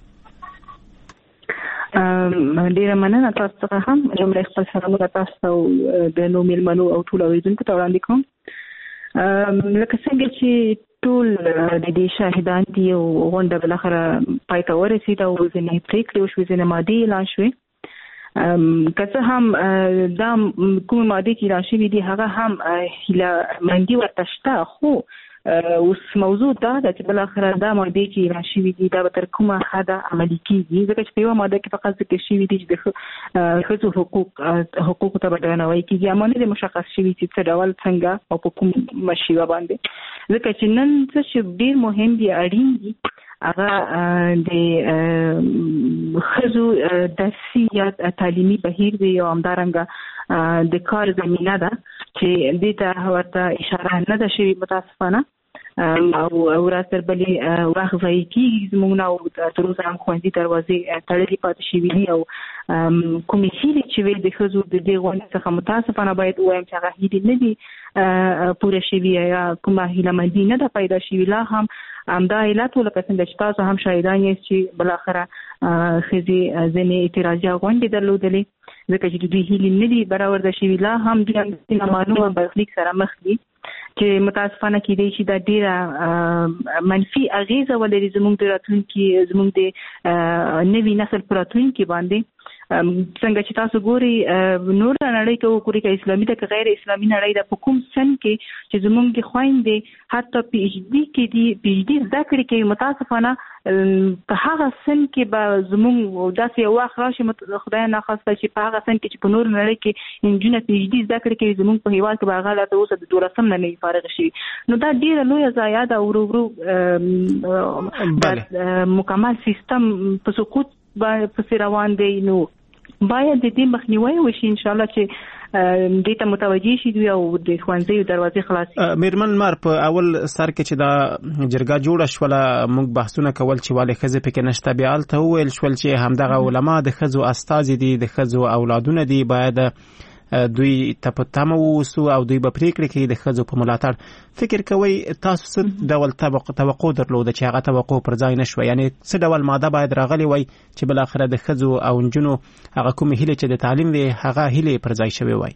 ډیره مننه تاسو څخه هم. لومړی خپل سلامونه تاسو ته د نو میلمنو او ټولو اورېدونکو ته وړاندې کوم. لکه څنګه چې ټول د دې شاهدان دي او غونډه بالاخره پای ته ورسېده او ځینې پرېکړې وشوې، ځینې مادې اعلان شوې. که څه هم دا کومې مادې چې اعلان شوې دي هغه هم هیله مندي ورته شته، خو اوس موضوع دا ده چې بالاخره دا مادې چې اعلان شوې دي دا به تر کومه حده عملي کېږي، ځکه چې په یوه ماده کې فقط ذکر شوي دي چې د ښځو حقوق حقوقو ته به درناوی کېږي، اما نه دی مشخص شوي چې څه ډول څنګه او په کوم شیوه باندې. ځکه چې نن څه چې ډېر مهم دي اړین دي هغه د ښځو درسي یا تعلیمي بهیر دی او همدارنګه د کار زمینه ده چې دې ته ورته اشاره نه ده شوې متاسفانه، او ورځ تر بلې وخت ضایع کېږي زموږ نه او تر اوسه هم ښوونځي دروازې تړلې پاتې شوي دي. او کومې هیلې چې وې د ښځو د دې غونډې څخه متاسفانه باید ووایم چې هغه هیلې نه دي پوره شوي یا کومه هیله مندي نه ده پیدا شوي. لا هم همدا علت و لکه څنګه چې تاسو هم شاهدان یاست چې بالاخره ښځې ځینې اعتراضي غونډې درلودلې ځکه چې د دوی هیلې نه دي برابر شوي. لا هم دوی هم نامعلومه برخلیک سره مخ دي چې متاسفانه کېدای شي دا ډېره منفي اغېزه ولري زموږ د راتلونکي زموږ د نوي نسل په راتلونکي باندې. څنګه چې تاسو ګوري نور نړۍ کې وګورئ که اسلامي ده که غیر اسلامي نړۍ ده، په کوم سن کې چې زموږ د خویندې حتی پی ایچ ډي کې دي پی ایچ ډي زده کړې کوي، متاسفانه په هغه سن کې به زموږ داسې یو وخت راشي خدای ناخواسته چې په هغه سن کې چې په نور نړۍ کې نجونې پی ایچ ډي زده کړې کوي، زموږ په هېواد کې به هغه لا تر اوسه د دولسم نه نه فارغ شوي. نو دا ډېره لویه ضایعه ده. ورو ورو مکمل سیستم په سقوط پسې روان دی. نو باید د دې مخنیوی وشي ان شاء الله چې دې ته متوجه شي دوی او د ښوونځیو دروازې خلاصې. میرمن مار په اول سر کې چې دا جرګه جوړه شوله موږ بحثونه کول چې ولې ښځې پکې نشته، بیا هلته وویل شول چې همدغه علما د ښځو استازي دي، د ښځو اولادونه دي، باید دوی ته په تمه واوسو او دوی به پریکړې کوي د ښځو په ملاتړ. فکر کوئ تاسو څه ډول توقع درلوده چې هغه توقع پر ځای نه شوه؟ یعنې څه ډول ماده باید راغلی وای چې بالاخره د ښځو او نجونو هغه کومې هیلې چې د تعلیم وي هغه هیلې پر ځای شوې وای؟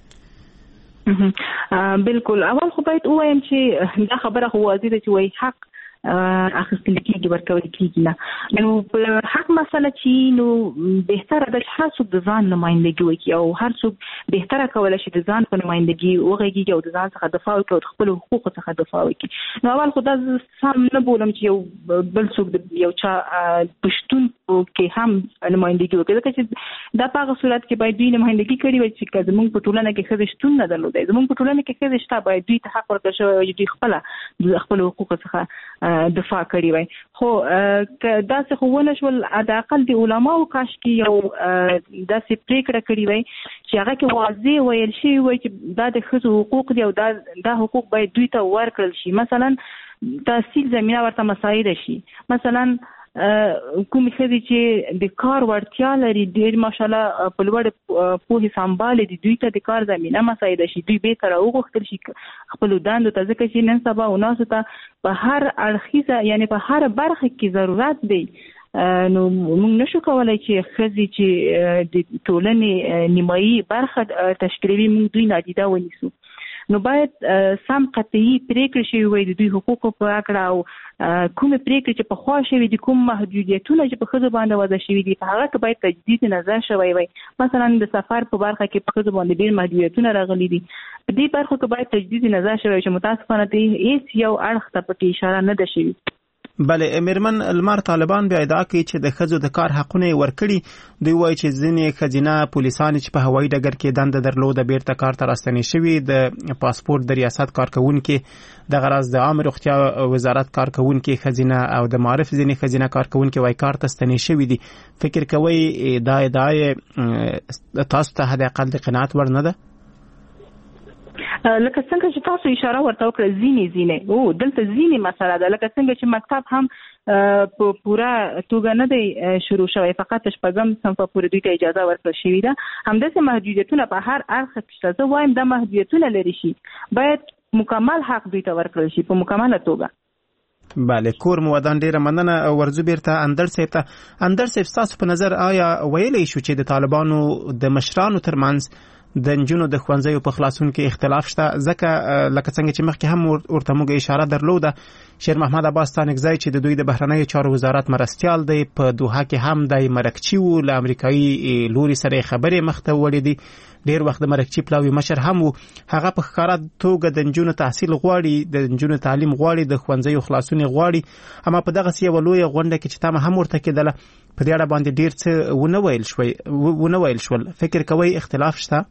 بالکل. اول خو باید ووایم چې دا خبره خو واضح ده چې وایي حق اخیستل کېږي ورکول کېږي نه. نو په حق مسله چې نو بهتره ده چې هر څوک د ځان نمایندګي وکړي او هر څوک بهتره کولی شي د ځان په نمایندګي وغږېږي او د ځان څخه دفاع وکړي او د خپلو حقوقو څخه دفاع وکړي. نو اول خو دا زه سم نه بولم چې یو بل څوک د یو چا په شتون کې هم نمایندګي وکړي، ځکه چې دا په هغه صورت کې باید دوی نمایندګي کړې وای چې که زموږ په ټولنه کې ښځې شتون نه درلودی، زموږ په ټولنه کې ښځې شته، باید دوی ته حق ورکړل شوی وای چې دوی خپله د خپلو حقوقو څخه دفاع کړی وای. خو داسې خو ونه شول. د اقل د علماو کاش کې یو داسې پرېکړه کړې وای چې هغه کې واضح ویل شوي وای چې دا د ښځو حقوق دي او دا دا حقوق باید دوی ته ورکړل شي. مثلا تحصیل زمینه ورته مساعده شي، مثلا کومې ښځې چې د کار وړتیا لري، ډېر ماشاءالله په لوړ پوهې سمبالې دي، دوی ته د کار زمینه مساعده شي، دوی بېرته راوغوښتل شي خپلو دندو ته، ځکه چې نن سبا اوناسو ته په هر اړخیزه یعنې په هر برخه کې ضرورت دی. نو موږ نشو کولای چې ښځې چې د ټولنې نیمایي برخه تشکیلوي موږ دوی نادیده ونیسو. نو باید سم قطعي پرېکړې شوي وای د دوی حقوقو په اړه او کومې پرېکړې چې پخوا شوي دي، کوم محدودیتونه چې په ښځو باندې وضع شوي دي، په هغه کې باید تجدید نظر شوی وای. مثلا د سفر په برخه کې په ښځو باندې ډېر محدودیتونه راغلي دي، په دې برخو کې باید تجدید نظر شوی چې متاسفانه هېڅ یو اړخ ته پکې اشاره نه ده شوې. بله میرمن لمر طالبان بیا ادعا کوي چې د ښځو د کار حقونه ورکړي. دوی وایي چې ځینې ښځینه پولیسان چې په هوایي ډګر کې دنده درلوده بیرته کار ته راستنې شوي. د پاسپورت د ریاست کارکوونکي د غرض د عامه روغتیا وزارت کارکوونکي ښځینه او د معارف ځینې ښځینه کارکوونکي وایي کار ته ستنې شوي دي. فکر کوئ دا ادعا تاسو ته حد اقل د قناعت وړ نه ده؟ لکه څنګه چې تاسو اشاره ورته وکړه ځینې ځینې او دلته ځینې مسله ده، لکه څنګه چې مکتب هم په پوره توګه نه دی شروع شوی، فقط شپږم صنف پورې دوی ته اجازه ورکړل شوې ده. همداسې محدودیتونه په هر اړخ کې زه وایم دا محدودیتونه لري شي باید مکمل حق دوی ته ورکړل شي په مکمله توګه. بله کور مو ودان ډیره مننه. ورځو بیرته اندر صاحب ته. اندر صاحب ستاسو په نظر آیا ویلی شو چې د طالبانو د مشرانو ترمنځ د نجونو د ښوونځیو په خلاصون کې اختلاف شته؟ ځکه لکه څنګه چې مخکې هم ورته موږ اشاره درلوده، شیر محمد عباس ستانکزی چې د دوی د بهرنیو چارو وزارت مرستیال دی په دوحه کې هم دی مرکچي و، له امریکایي لوري سره خبرې مخته وړې دي. ډیر وخت د مرکچي پلاوي مشر هم و، هغه په ښکاره توګه د نجونو تحصیل غواړي، د نجونو تعلیم غواړي، د ښوونځیو خلاصون غواړي. اما په دغسې یوه لویه غونډه کې چې تمه هم ورته کېدله په دې اړه باندې ډیر څه ونه ویل شوی ونه ویل شول. فکر کوئ اختلاف شته؟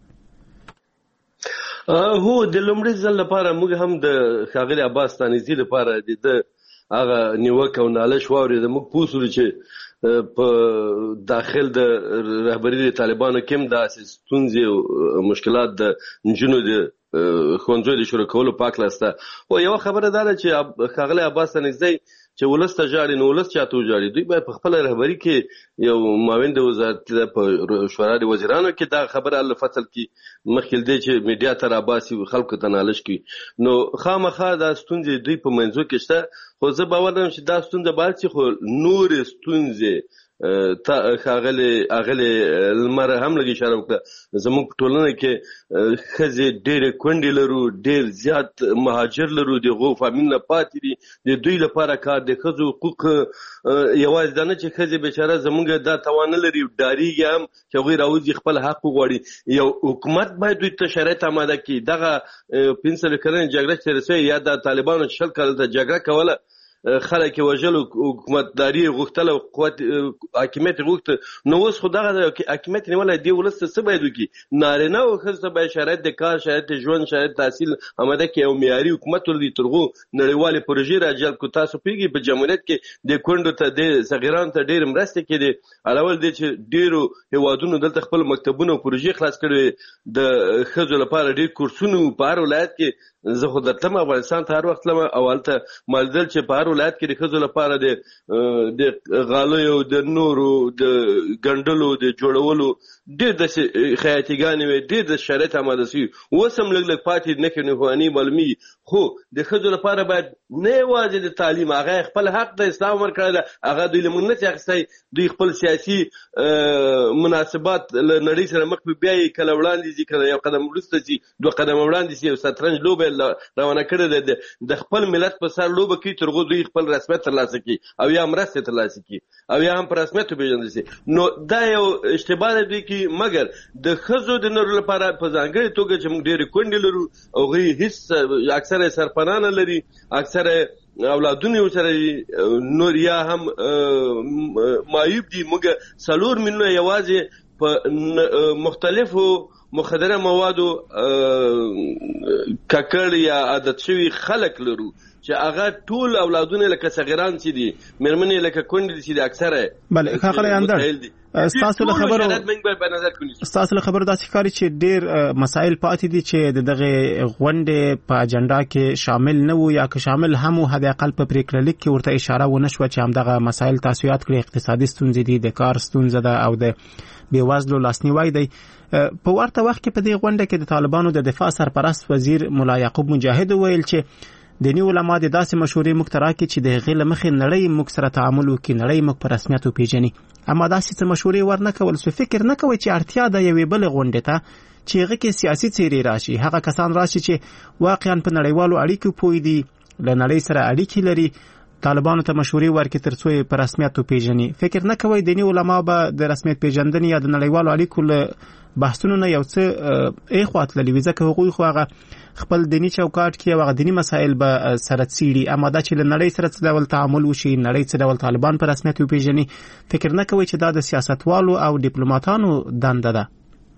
هو د لومړي ځل لپاره موږ هم د ښاغلي عباس ستانکزي لپاره د هغه نیوکه او نالش واورېده. موږ پوه شولو چې په داخل د رهبري د طالبانو کې هم داسې ستونزې او مشکلات د نجونو د ښوونځیو د شروع کولو په هکله شته. خو یوه خبره دا ده چې ښاغلی عباس ستانکزی چې ولس ته ژاړي نو ولس چاته وژاړي. دوی باید په خپله رهبري کې یو معاون د وزارت په شورا د وزیرانو کې دا خبره هله فصل کې مخکې دی چې میډیا ته راباسي خلکو ته نالش کوي. نو خامخا دا ستونزې دوی په منځو کې شته. خو زه باور لرم چې دا ستونزه باید چې خو نورې ستونزې ښاغلي اغلې لمر هم لږ اشاره وکړه. زموږ په ټولنه کې ښځې ډېرې کونډې لرو، ډېر زیات مهاجر لرو، د هغو فامیلونه پاتې دي. د دوی لپاره کار د ښځو حقوق یوازې دا نه چې ښځې بیچاره زموږ دا توان نه لري، ډارېږي هم چې هغوی راوځي خپل حق وغواړي. یو حکومت باید دوی ته شرایط آماده کړي. دغه پنځه څلوېښت کلنې جګړه چې تېره شوې یا د طالبانو شل کاله ته جګړه کوله، خلک یې وژل، حکومتداري یې غوښتله، قوت حاکمیت یې غوښته. نو اوس خو دغه حاکمیت نیولی دې ولس ته څه باید وکړي؟ نارینه او ښځو ته باید شرایط د کار، شرایط د ژوند، شرایط تحصیل آماده کړي او معیاري حکومت ولري. تر هغو نړیوالې پروژې راجلب کړو. تاسو پوهېږئ په جمهوریت کې د کونډو ته د صغیرانو ته ډېرې مرستې کېدې. اول دی چې ډېرو هېوادونو دلته خپل مکتبونه او پروژې خلاص کړي د ښځو لپاره. ډېر کورسونه په هر ولایت کې زه خو درتلم افغانستان ته هر وخت تلم او هلته معلومېدل چې په هر ولایت کې د ښځو لپاره د د غالیو، د نورو د ګنډلو، د جوړولو ډېر داسې خیاطیګانې وې، ډېر د شرایط آماده شوي. اوس هم لږ لږ پاتې نښې نښانې معلومېږي. خو د ښځو لپاره باید نه یوازې د تعلیم، هغه خپل حق د اسلام ورکړی ده، هغه دوی له موږ نه شي اخیستی. دوی خپل سیاسي مناسبات له نړۍ سره مخ په بیا یې کله وړاندې ځي، کله یو قدم وروسته ځي، دوه قدم وړاندې شي. یو شطرنج لوبه روانه کړې ده، د خپل ملت په سر لوبه کوي تر هغو دوی خپل رسمیت ترلاسه کړي او یا مرستې ترلاسه کړي او یا هم په رسمیت وپېژندل شي. نو دا یو اشتباه دی دوی کې. مګر د ښځو د نورو لپاره په ځانګړې توګه چې موږ ډېرې کونډې لرو، هغوی هېڅ اکثره یې سرپناه نه لري، اکثره اولادونه یې ورسره نور یا هم معیوب دي. موږ څلور میلیونه یوازې په مختلفو مخدره موادو ککړ یا عادت شوي خلک لرو چې هغه ټول اولادونه لکه صغیران چې دي، مېرمنې لکه کونډې دي چې د اکثره. بله ښاغلی اندر، ستاسو له خبرو ستاسو له خبرو داسې ښکاري چې ډېر مسایل پاتې دي چې د دغې غونډې په اجنډا کې شامل نه وو، یا که شامل هم وو حد اقل په پرېکړه لیک کې ورته اشاره ونه شوه چې همدغه مسایل تاسو یاد کړئ. اقتصادي ستونزې دي، د کار ستونزه ده او د بېوزلو لاسنیوی دی. په ورته وخت کې په دې غونډه کې د طالبانو د دفاع سرپرست وزیر ملا یعقوب مجاهد وویل چې دیني علما د داسې مشورې موږ ته راکړي چې د هغې له مخې نړۍ موږ سره تعامل وکړي، نړۍ موږ په رسمیت وپېژني. اما داسې څه مشورې ورنه کول سو. فکر نه کوئ چې اړتیا ده یوې بلې غونډې ته چې هغه کې سیاسي څېرې راشي، هغه کسان راشي چې واقعا په نړیوالو اړیکو پوه دي، له نړۍ سره اړیکې لري، طالبانو ته مشورې ورکړي تر څو یې په رسمیت وپېژني. فکر نه کوئ دیني علما به د رسمیت پېژندنې یا د نړیوالو اړیکو له بحثونو نه یو څه ایخوا تللي وي، ځکه هغوی خو هغه خپل دیني چوکاټ کې هغه دیني مسایل به سره څیړي، اما دا چې له نړۍ سره څه ډول تعامل وشي، نړۍ څه ډول طالبان په رسمیت وپېژني، فکر نه کوئ چې دا د سیاستوالو او ډیپلوماتانو دنده ده؟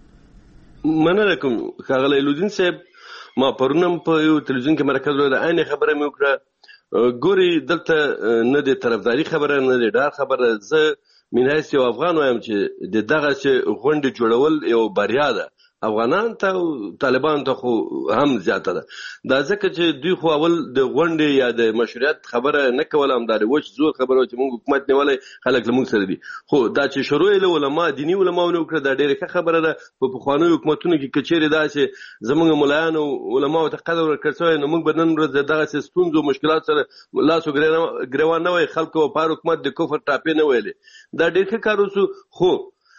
مننه کوم ښاغلی لودین صاحب. ما پرونم په یو تلویزیون کې مرکز ولر عین خبره مې وکړه. ګوري دلته نه د طرفداري خبره نه د ډار خبره، زه من حیث یو افغان وایم چې د دغه چې غونډې جوړول یو بریا ده. افغانان ته طالبان ته خو هم زیاته ده، دا ځکه چې دوی خو اول د غونډې یا د مشروعیت خبره نه کوله، همدارې وچ زور خبره چې موږ حکومت نیولی خلک له موږ سره دي. خو دا چې شروع یې له علما دیني علماو نه وکړه دا ډېره ښه خبره ده. په پخوانیو حکومتونو کې که چېرې دا چې زموږ ملایانو علماو ته قدر ورکړل شوی نو موږ به نن ورځ د دغسې ستونزو مشکلاتو سره لاس و ګرېوان نه وای، خلکو په هر حکومت د کفر ټاپې نه ویلې. دا ډېر ښه کار وسو. خو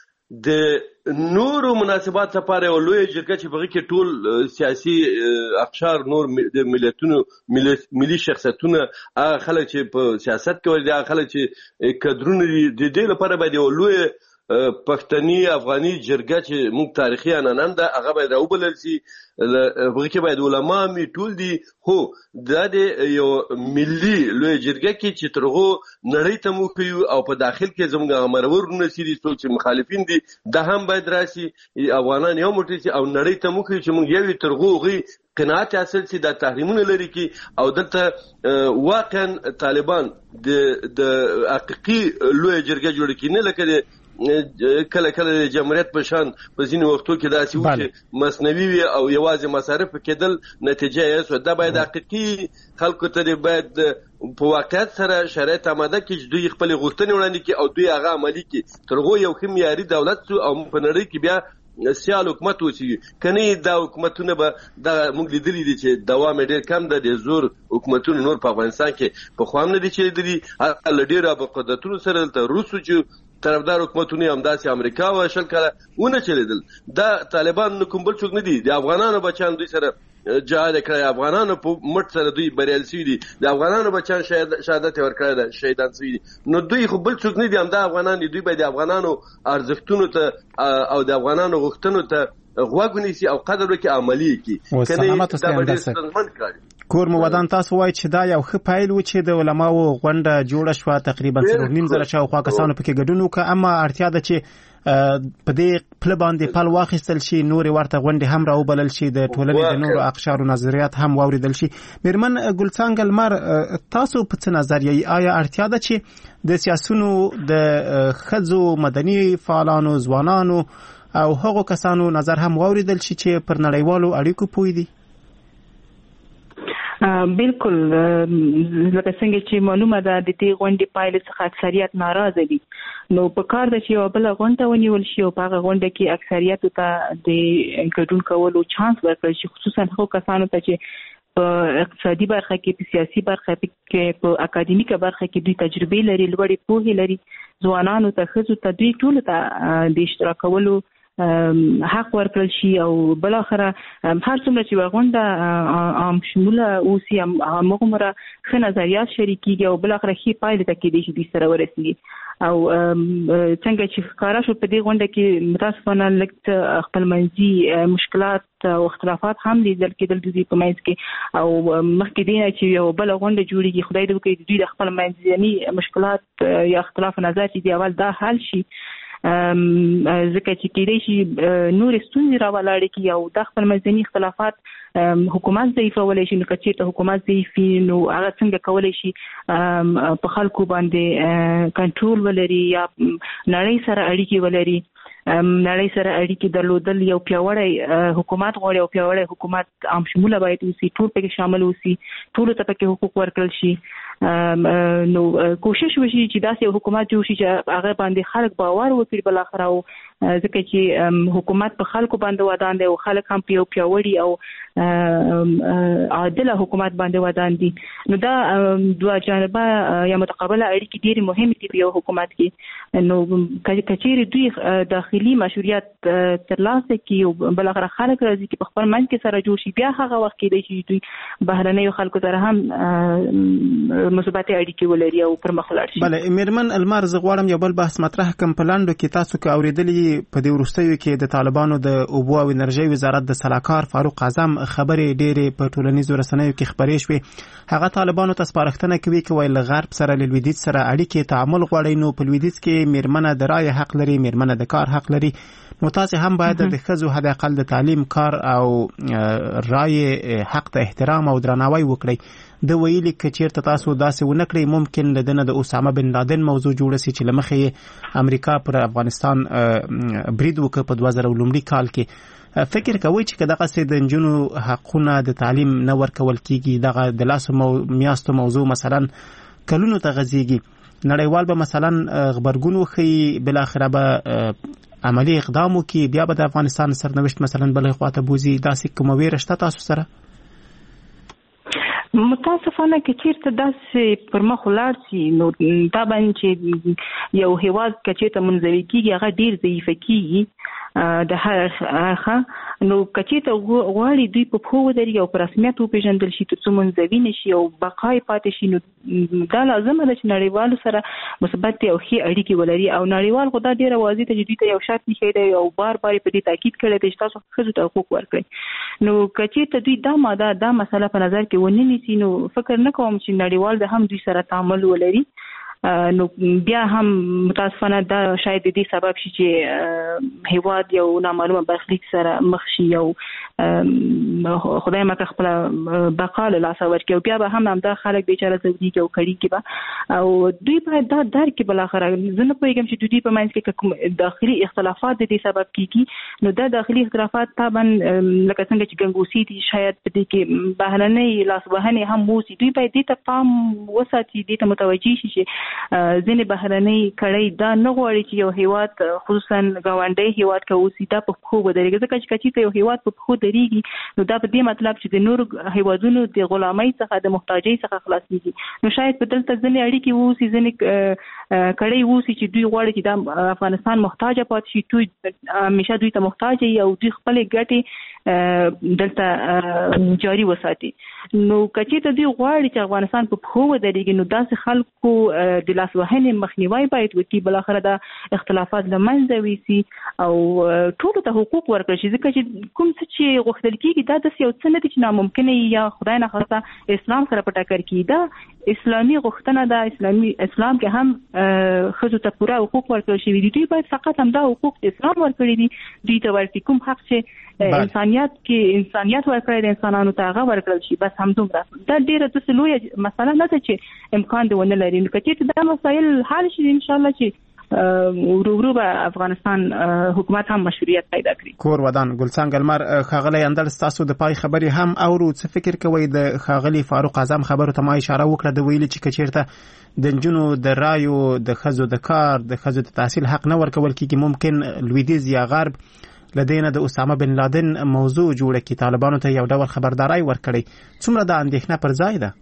د نورو مناسبات لپاره یو لویه جرګه چې په هغې کې ټول سیاسي اقشار، نور د ملتونو ملي شخصیتونه، هغه خلک چې په سیاست کې دي، هغه خلک چې کدرونه دي، د دې لپاره باید یو لویه پښتني افغاني جرګه چې موږ تاریخي عنعنه ده هغه باید راوبلل شي. هغې کې باید علما مې ټول دي، خو دا د یو ملي لویه جرګه کې چې تر هغو نړۍ ته موږ ښیو او په داخل کې زموږ هغه مرور ورونه چې دي څوک چې مخالفین دي دا هم باید راشي، افغانان یو موټی شي او نړۍ ته موږ ښیو چې موږ یو تر هغو هغوی قناعت حاصل شي، دا تحریمونه لري کی او دلته واقعا طالبان د حقیقي لویه جرګه جوړه کړي، نه لکه د کله کله د جمهوریت په شان په ځینې وختو کې داسې و چې مصنوي وي او یوازې مصارف کېدل نتیجه یې سوه. دا باید حقیقي خلکو ته باید په واقعیت سره شرایط آماده کړي چې دوی خپلې غوښتنې وړاندې کړي او دوی هغه عملي کړي، تر هغو یو ښه معیاري دولت شو او په نړۍ کې بیا سیال حکومت وشي. کنه دا حکومتونه به دا موږ لیدلي دي چې دوام یې ډېر کم ده، د زور حکومتونه نور په افغانستان کې پخوا هم نه دي چلېدلي، له ډېرو به قدرتونو سره دلته روس و چې طرفدار حکومتونه همداسې امریکا و شل کاله ونه چلېدل. دا طالبان نه کوم بل څوک نه دي، د افغانانو بچیان دوی سره جهاد کړی، افغانانو په مټ سره دوی بریالي شوي دي، د افغانانو بچیان شهادت یې ورکړی ده، شهیدان شوي دي. نو دوی خو بل څوک نه دي، همدا افغانان دي. دوی باید د افغانانو ارزښتونو ته او د افغانانو غوښتنو ته غوږ ونیسي او قدر وکړي، عملي کړي. سلامت اوسئ همداسې. کور مو ودان، تاسو وایئ چې دا یو ښه پیل و چې د علماو غونډه جوړه شوه، تقریبا څلور نیم زره شاوخوا کسانو پکې ګډون وکړه، اما اړتیا ده چې په دې پله باندې پل واخیستل شي، نورې ورته غونډې هم راوبلل شي، د ټولنې د نورو اقشارو نظریات هم واوریدل شي. میرمن ګلڅانګه لمر، تاسو په څه نظر یې؟ آیا اړتیا ده چې د سیاسونو د ښځو، مدني فعالانو، ځوانانو او هغو کسانو نظر هم واوریدل شي چې پر نړیوالو اړیکو پوه دي؟ بالکل، لکه څنګه چې معلومه ده د دې غونډې پایلې څخه اکثریت ناراضه دي، نو په کار ده چې یو بله غونډه ونیول شي او په هغه غونډه کې اکثریتو ته د ګډون کولو چانس ورکړل شي، خصوصا هغو کسانو ته چې په اقتصادي برخه کې، په سیاسي برخه کې، په اکاډمیکه برخه کې دوی تجربې لري، لوړې پوهې لري. ځوانانو ته، ښځو ته، دوی ټولو ته د اشتراک کولو حق ورکړل شي او بل اخره هر څومره چې غونډه عام شموله اوسي همغومره ښه نظریات شریکېږي او بل اخره ښې پایلې ته کېدای شي دوی سره ورسېږي. او څنګه چې ښکاره شو په دې غونډه کې متاسفانه لږ خپلمنځي مشکلات او اختلافات هم لیدل کېدل دوی په منځ کې، او مخکې دې نه چې یو بله غونډه جوړېږي، خدای دې وکړي دوی د خپلمنځي مشکلات یا اختلاف نظر چې دی اول دا حل شي، ځکه چې کېدای شي نورې ستونزې راولاړې کړي او دا خپلمنځي اختلافات حکومت ضعیفولی شي. نو که چېرته حکومت ضعیف وي نو هغه څنګه کولی شي په خلکو باندې کنټرول ولري یا نړۍ سره اړیکې ولري. نړۍ سره اړیکې درلودل یو پیاوړی حکومت غواړي او پیاوړی حکومت عام شموله باید اوسي، ټول پکې شامل اوسي، ټولو ته پکې حقوق ورکړل شي. نو کوشش وشي چې داسې یو حکومت جوړ شي چې هغه باندې خلک باور وکړي بل اخره، او ځکه چې حکومت په خلکو باندې ودان دی او خلک هم په یو پیاوړي او عادله حکومت باندې ودان دي. نو دا دوه جانبه یا متقابله اړیکې ډېرې مهمې دي په یو حکومت کې. نو که چیرې دوی داخلي مشروعیت ترلاسه کړي او بل اخره خلک راځي چې په خپل منځ کې سره جوړ شي، بیا هغه وخت کېدای شي دوی بهرنیو خلکو سره هم مثبت اړیکې ولري او پرمخ لاړ شي. بله میرمن المار زه غواړم یو بل بحث مطرح کړم. په لاندو کې تاسو که اورېدلي په دې وروستیو کې د طالبانو د اوبو او انرژۍ وزارت د سلاکار فاروق اعظم خبرې ډېرې په ټولنیزو رسنیو کې خپرې شوې. هغه طالبانو ته سپارښتنه کوي چې وایي له غرب سره له لویدیځ سره اړیکې تعامل غواړي. نو په لویدیځ کې میرمنه د رایې حق لري، میرمنه د کار حق لري. نو تاسو هم باید د ښځو حد اقل د تعلیم، کار او رایې حق ته احترام او درناوی وکړئ. د ویلي که چیرته تاسو داسې ونه کړئ ممکن له دنه د اسامه بن لادن موضوع جوړه سي چې له مخې امریکا پر افغانستان برید وکړ په دوه زره لومړي کال کې. فکر کوئ چې که دغسې د نجونو حقونه د تعلیم نه ورکول کېږي، دغه د لاسو میاشتو موضوع مثلا کلونو ته غځېږي، نړیوال به مثلا غبرګون وښیي، بالاخره به عملی اقدام وکړي، بیا به د افغانستان سرنوشت مثلا بلې خواته بوځي. داسې کومه ویره شته تاسو سره؟ متاسفانه که چیرته داسې پر مخ ولاړ شي نو دا باندې چې یو هیواد که چیرته منزوي کېږي هغه ډېر ضعیفه کېږي د هر اړخه. نو که چیرته غواړي دوی په پښو ودرېږي او په رسمیت وپېژندل شي تر څو منزوي نه شي او بقا یې پاتې شي، نو دا لازمه ده چې نړیوالو سره مثبت او ښې اړیکې ولري. او نړیوال خو دا ډېره واضح ده چې دوی ته یو شرط ایښی دی او بار بار په دې تاکید کړی دی چې تاسو ښځو ته حقوق ورکړئ. نو که چیرته دوی دا ماده دا مسله په نظر کې ونه نیسي نو فکر نه کوم چې نړیوال به هم دوی سره تعامل ولري. نو بیا هم متاسفانه دا شاید د دې سبب شي چې هیواد یو نامعلومه برخلیک سره مخ شي او خدای مکه خپل بقا له لاسه ورکړي او بیا به هم همدا خلک بیچاره ځورېږي او کړېږي به. او دوی باید دا درک کړي بالاخره. زه نه پوهېږم چې دوی په منځ کې کوم داخلي اختلافات د دې سبب کېږي، نو دا داخلي اختلافات طبعا لکه څنګه چې ګنګوسي دي شاید په دې کې بهرنۍ لاسوهنې هم اوسي. دوی باید دې ته پام وساتي، دې ته متوجه شي چې ځینې بهرنۍ کړۍ دا نه غواړي چې یو هیواد خصوصا ګاونډی هیواد که اوسي دا په پښو ودرېږي. ځکه چې که چېرته یو هیواد په پښو درېږي نو دا په دې مطلب چې د نورو هیوادونو د غلامۍ څخه د محتاجۍ څخه خلاصېږي. نو شاید په دلته ځینې اړیکې اوسي، ځینې کړۍ اوسي چې دوی غواړي چې دا افغانستان محتاجه پاتې شي، دوی همیشه دوی ته محتاج وي او دوی خپلې ګټې دلته جاري وساتي. نو که چېرته دوی غواړي چې افغانستان په پښو ودرېږي نو داسې خلکو د لاسوهنې مخنیوی باید وکړي، بالاخره دا اختلافات له منځه ویسي او ټولو ته حقوق ورکړل شي. ځکه چې کوم څه چې غوښتل کېږي دا داسې یو څه نه دي چې ناممکنه یا خدای نخواسته اسلام سره په ټکر کېږي. دا اسلامي غوښتنه ده. اسلامي اسلام کې هم ښځو ته پوره حقوق ورکړل شوي دي. دوی باید فقط همدا حقوق اسلام ورکړي دي دوی ته ورکړي. کوم حق چې انسانیت کې انسانیت ورکړی د انسانانو ته هغه ورکړل شي، بس همدومره. دا ډېره داسې لویه مسله نه ده چې امکان دې ونه لري. نو که چېرته دا مسایل حل شي انشاءالله چې ورو ورو به افغانستان حکومت هم مشروعیت پیدا کړي. کور ودان ګلڅانګه لمر ښاغلی اندړ ستاسو د پای خبرې هم اورو. څه فکر کوئ د ښاغلي فاروق اعظم خبرو ته ما اشاره وکړه د ویلي چې که چېرته د نجونو د رایو، د ښځو د کار، د ښځو د تحصیل حق نه ورکول کېږي ممکن لویدیځ یا غرب لدينا د اسامه بن لادن موضوع جوړه کی طالبانو ته یو ډول خبرداري ورکړي. څومره د اندېښنه پر ځای ده؟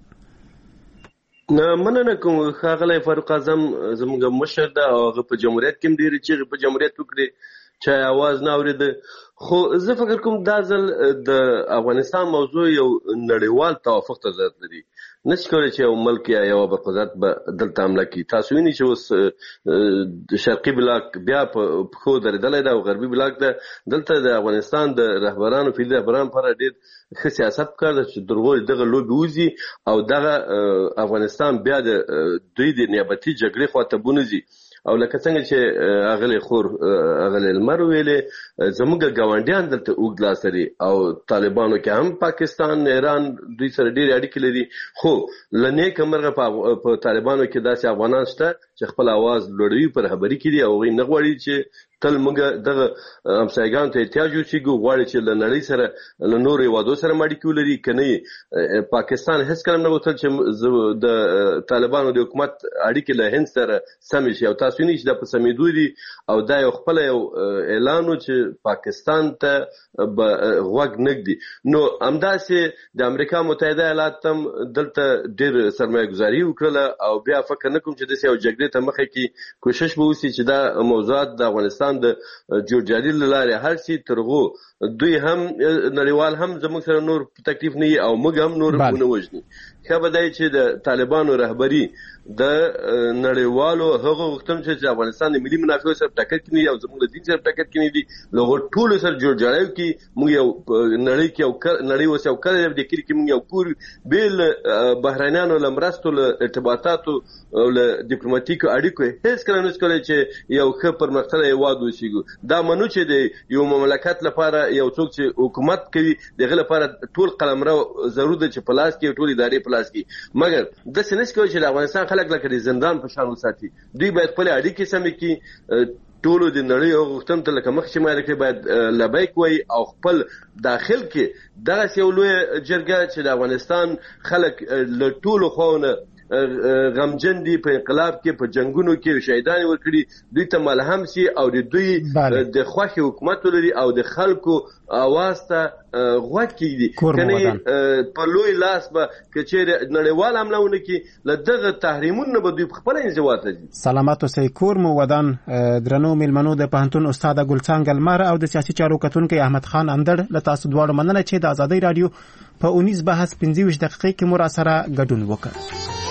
نه مننه کوم ښاغلی فاروق اعظم زموږ مشر ده او هغه په جمهوریت کې هم ډېرې چیغې په جمهوریت وکړي چا اواز نه اورېده. خو زه فکر کوم دا ځل د افغانستان موضوع یو نړیوال توافق ته ضرورت لري. نشي کولی چې یو ملک یا یو برقدرت به دلته حمله کړي. تاسو وینئ چې اوس د شرقي بلاک بیا په پښو درېدلی ده او غربي بلاک ده. دلته د افغانستان د رهبرانو فعلي رهبرانو لپاره ډېر ښه سیاست پکار ده چې درغو دغه لوبې وځي او دغه افغانستان بیا د دوی د نیابتي جګړې خواته بونځي. او لکه څنګه چې اغلی خور اغلی لمر ویلې زموږ ګاونډیان دلته اوږد لاس لري او طالبانو کې هم پاکستان، ایران دوی سره ډېرې اړیکې لري. خو له نیکه مرغه په طالبانو کې داسې افغانان شته چې خپل اواز لوړوي پر خبرې کړي او هغوی نه غواړي چې تل موږ دغه همسایګانو ته احتیاج وشيږو، غواړي چې له نړۍ سره له نورو هېوادو سره اړیکې ولري. که نه پاکستان هېڅکله نه غوښتل چې د طالبانو د حکومت اړیکې له هند سره سمې شي او تاسو وینئ چې دا په سمېدو دي او دا یو خپله یو اعلان و چې پاکستان ته به غوږ نږدي. نو همداسې د امریکا متحده ایالات هم دلته ډېر سرمایه ګزاري وکړله او بیا فکر نه کوم چې داسې یو جګړې ته مخه کې کوشش به وسي چې دا موضوعات د افغانستان د جوړجاړي له لارې حل شي. تر هغو دوی هم نړیوال هم زموږ سره نور تکلیف نه وي او موږ هم نور ونه وژني. ښه به دی چې د طالبانو رهبري د نړیوالو هغو غوښتنو چې افغانستان د ملي منافعو سره ټکر کړي او زموږ د دین سره ټکر کړي دي له ټولو سره جوړ جاړی کې موږ یو نړۍ کې یو نړۍ اوس یو کله د کړي کې موږ یو پور بیل بهرانیانو له مرستو له ارتباطاتو او له ډیپلوماټیکو اړیکو هیڅ کله نه ښکاري چې یو ښه پرمختللی هېواد اوسېږو دا منو چې د یو مملکت لپاره یو څوک چې حکومت کوي دغه لپاره ټول قلمرو ضرور ده چې په لاس کې ټول ادارې په لاس کې مګر داسې نه ښکاري چې د افغانستان خلک لکه د زندان په شان وساتي دوی باید خپل اړیکې سمې کړي ټولو د نړۍ او غوښتنو ته لکه مخکې ما لیکلي باید لبیک وایي او خپل داخل کې دغسې یو لویه جرګه چې د افغانستان خلک له ټولو خواونه غمجن دي په انقلاب کې په جنگونو کې شهیدان ورکړي دوی ته ملهم سي او د دوی د خوښي حکومت لري او د خلکو اواز ته غوږ کیږي کنه په لوی لاس به کچېره نړیوال عملونه کې له دغه تحریمونو به دوی خپل انزوا ته دي سلامات اوسئ کور مو ودان درنو میلمنو د پوهنتون استاد ګلڅانګ المر او د سیاسي چارو کتونکو احمد خان اندړ له تاسو دواړو مننه چې د ازادۍ رادیو په اونیز بحث پنځه ویشت دقیقې کې مو را سره ګډون وکړ.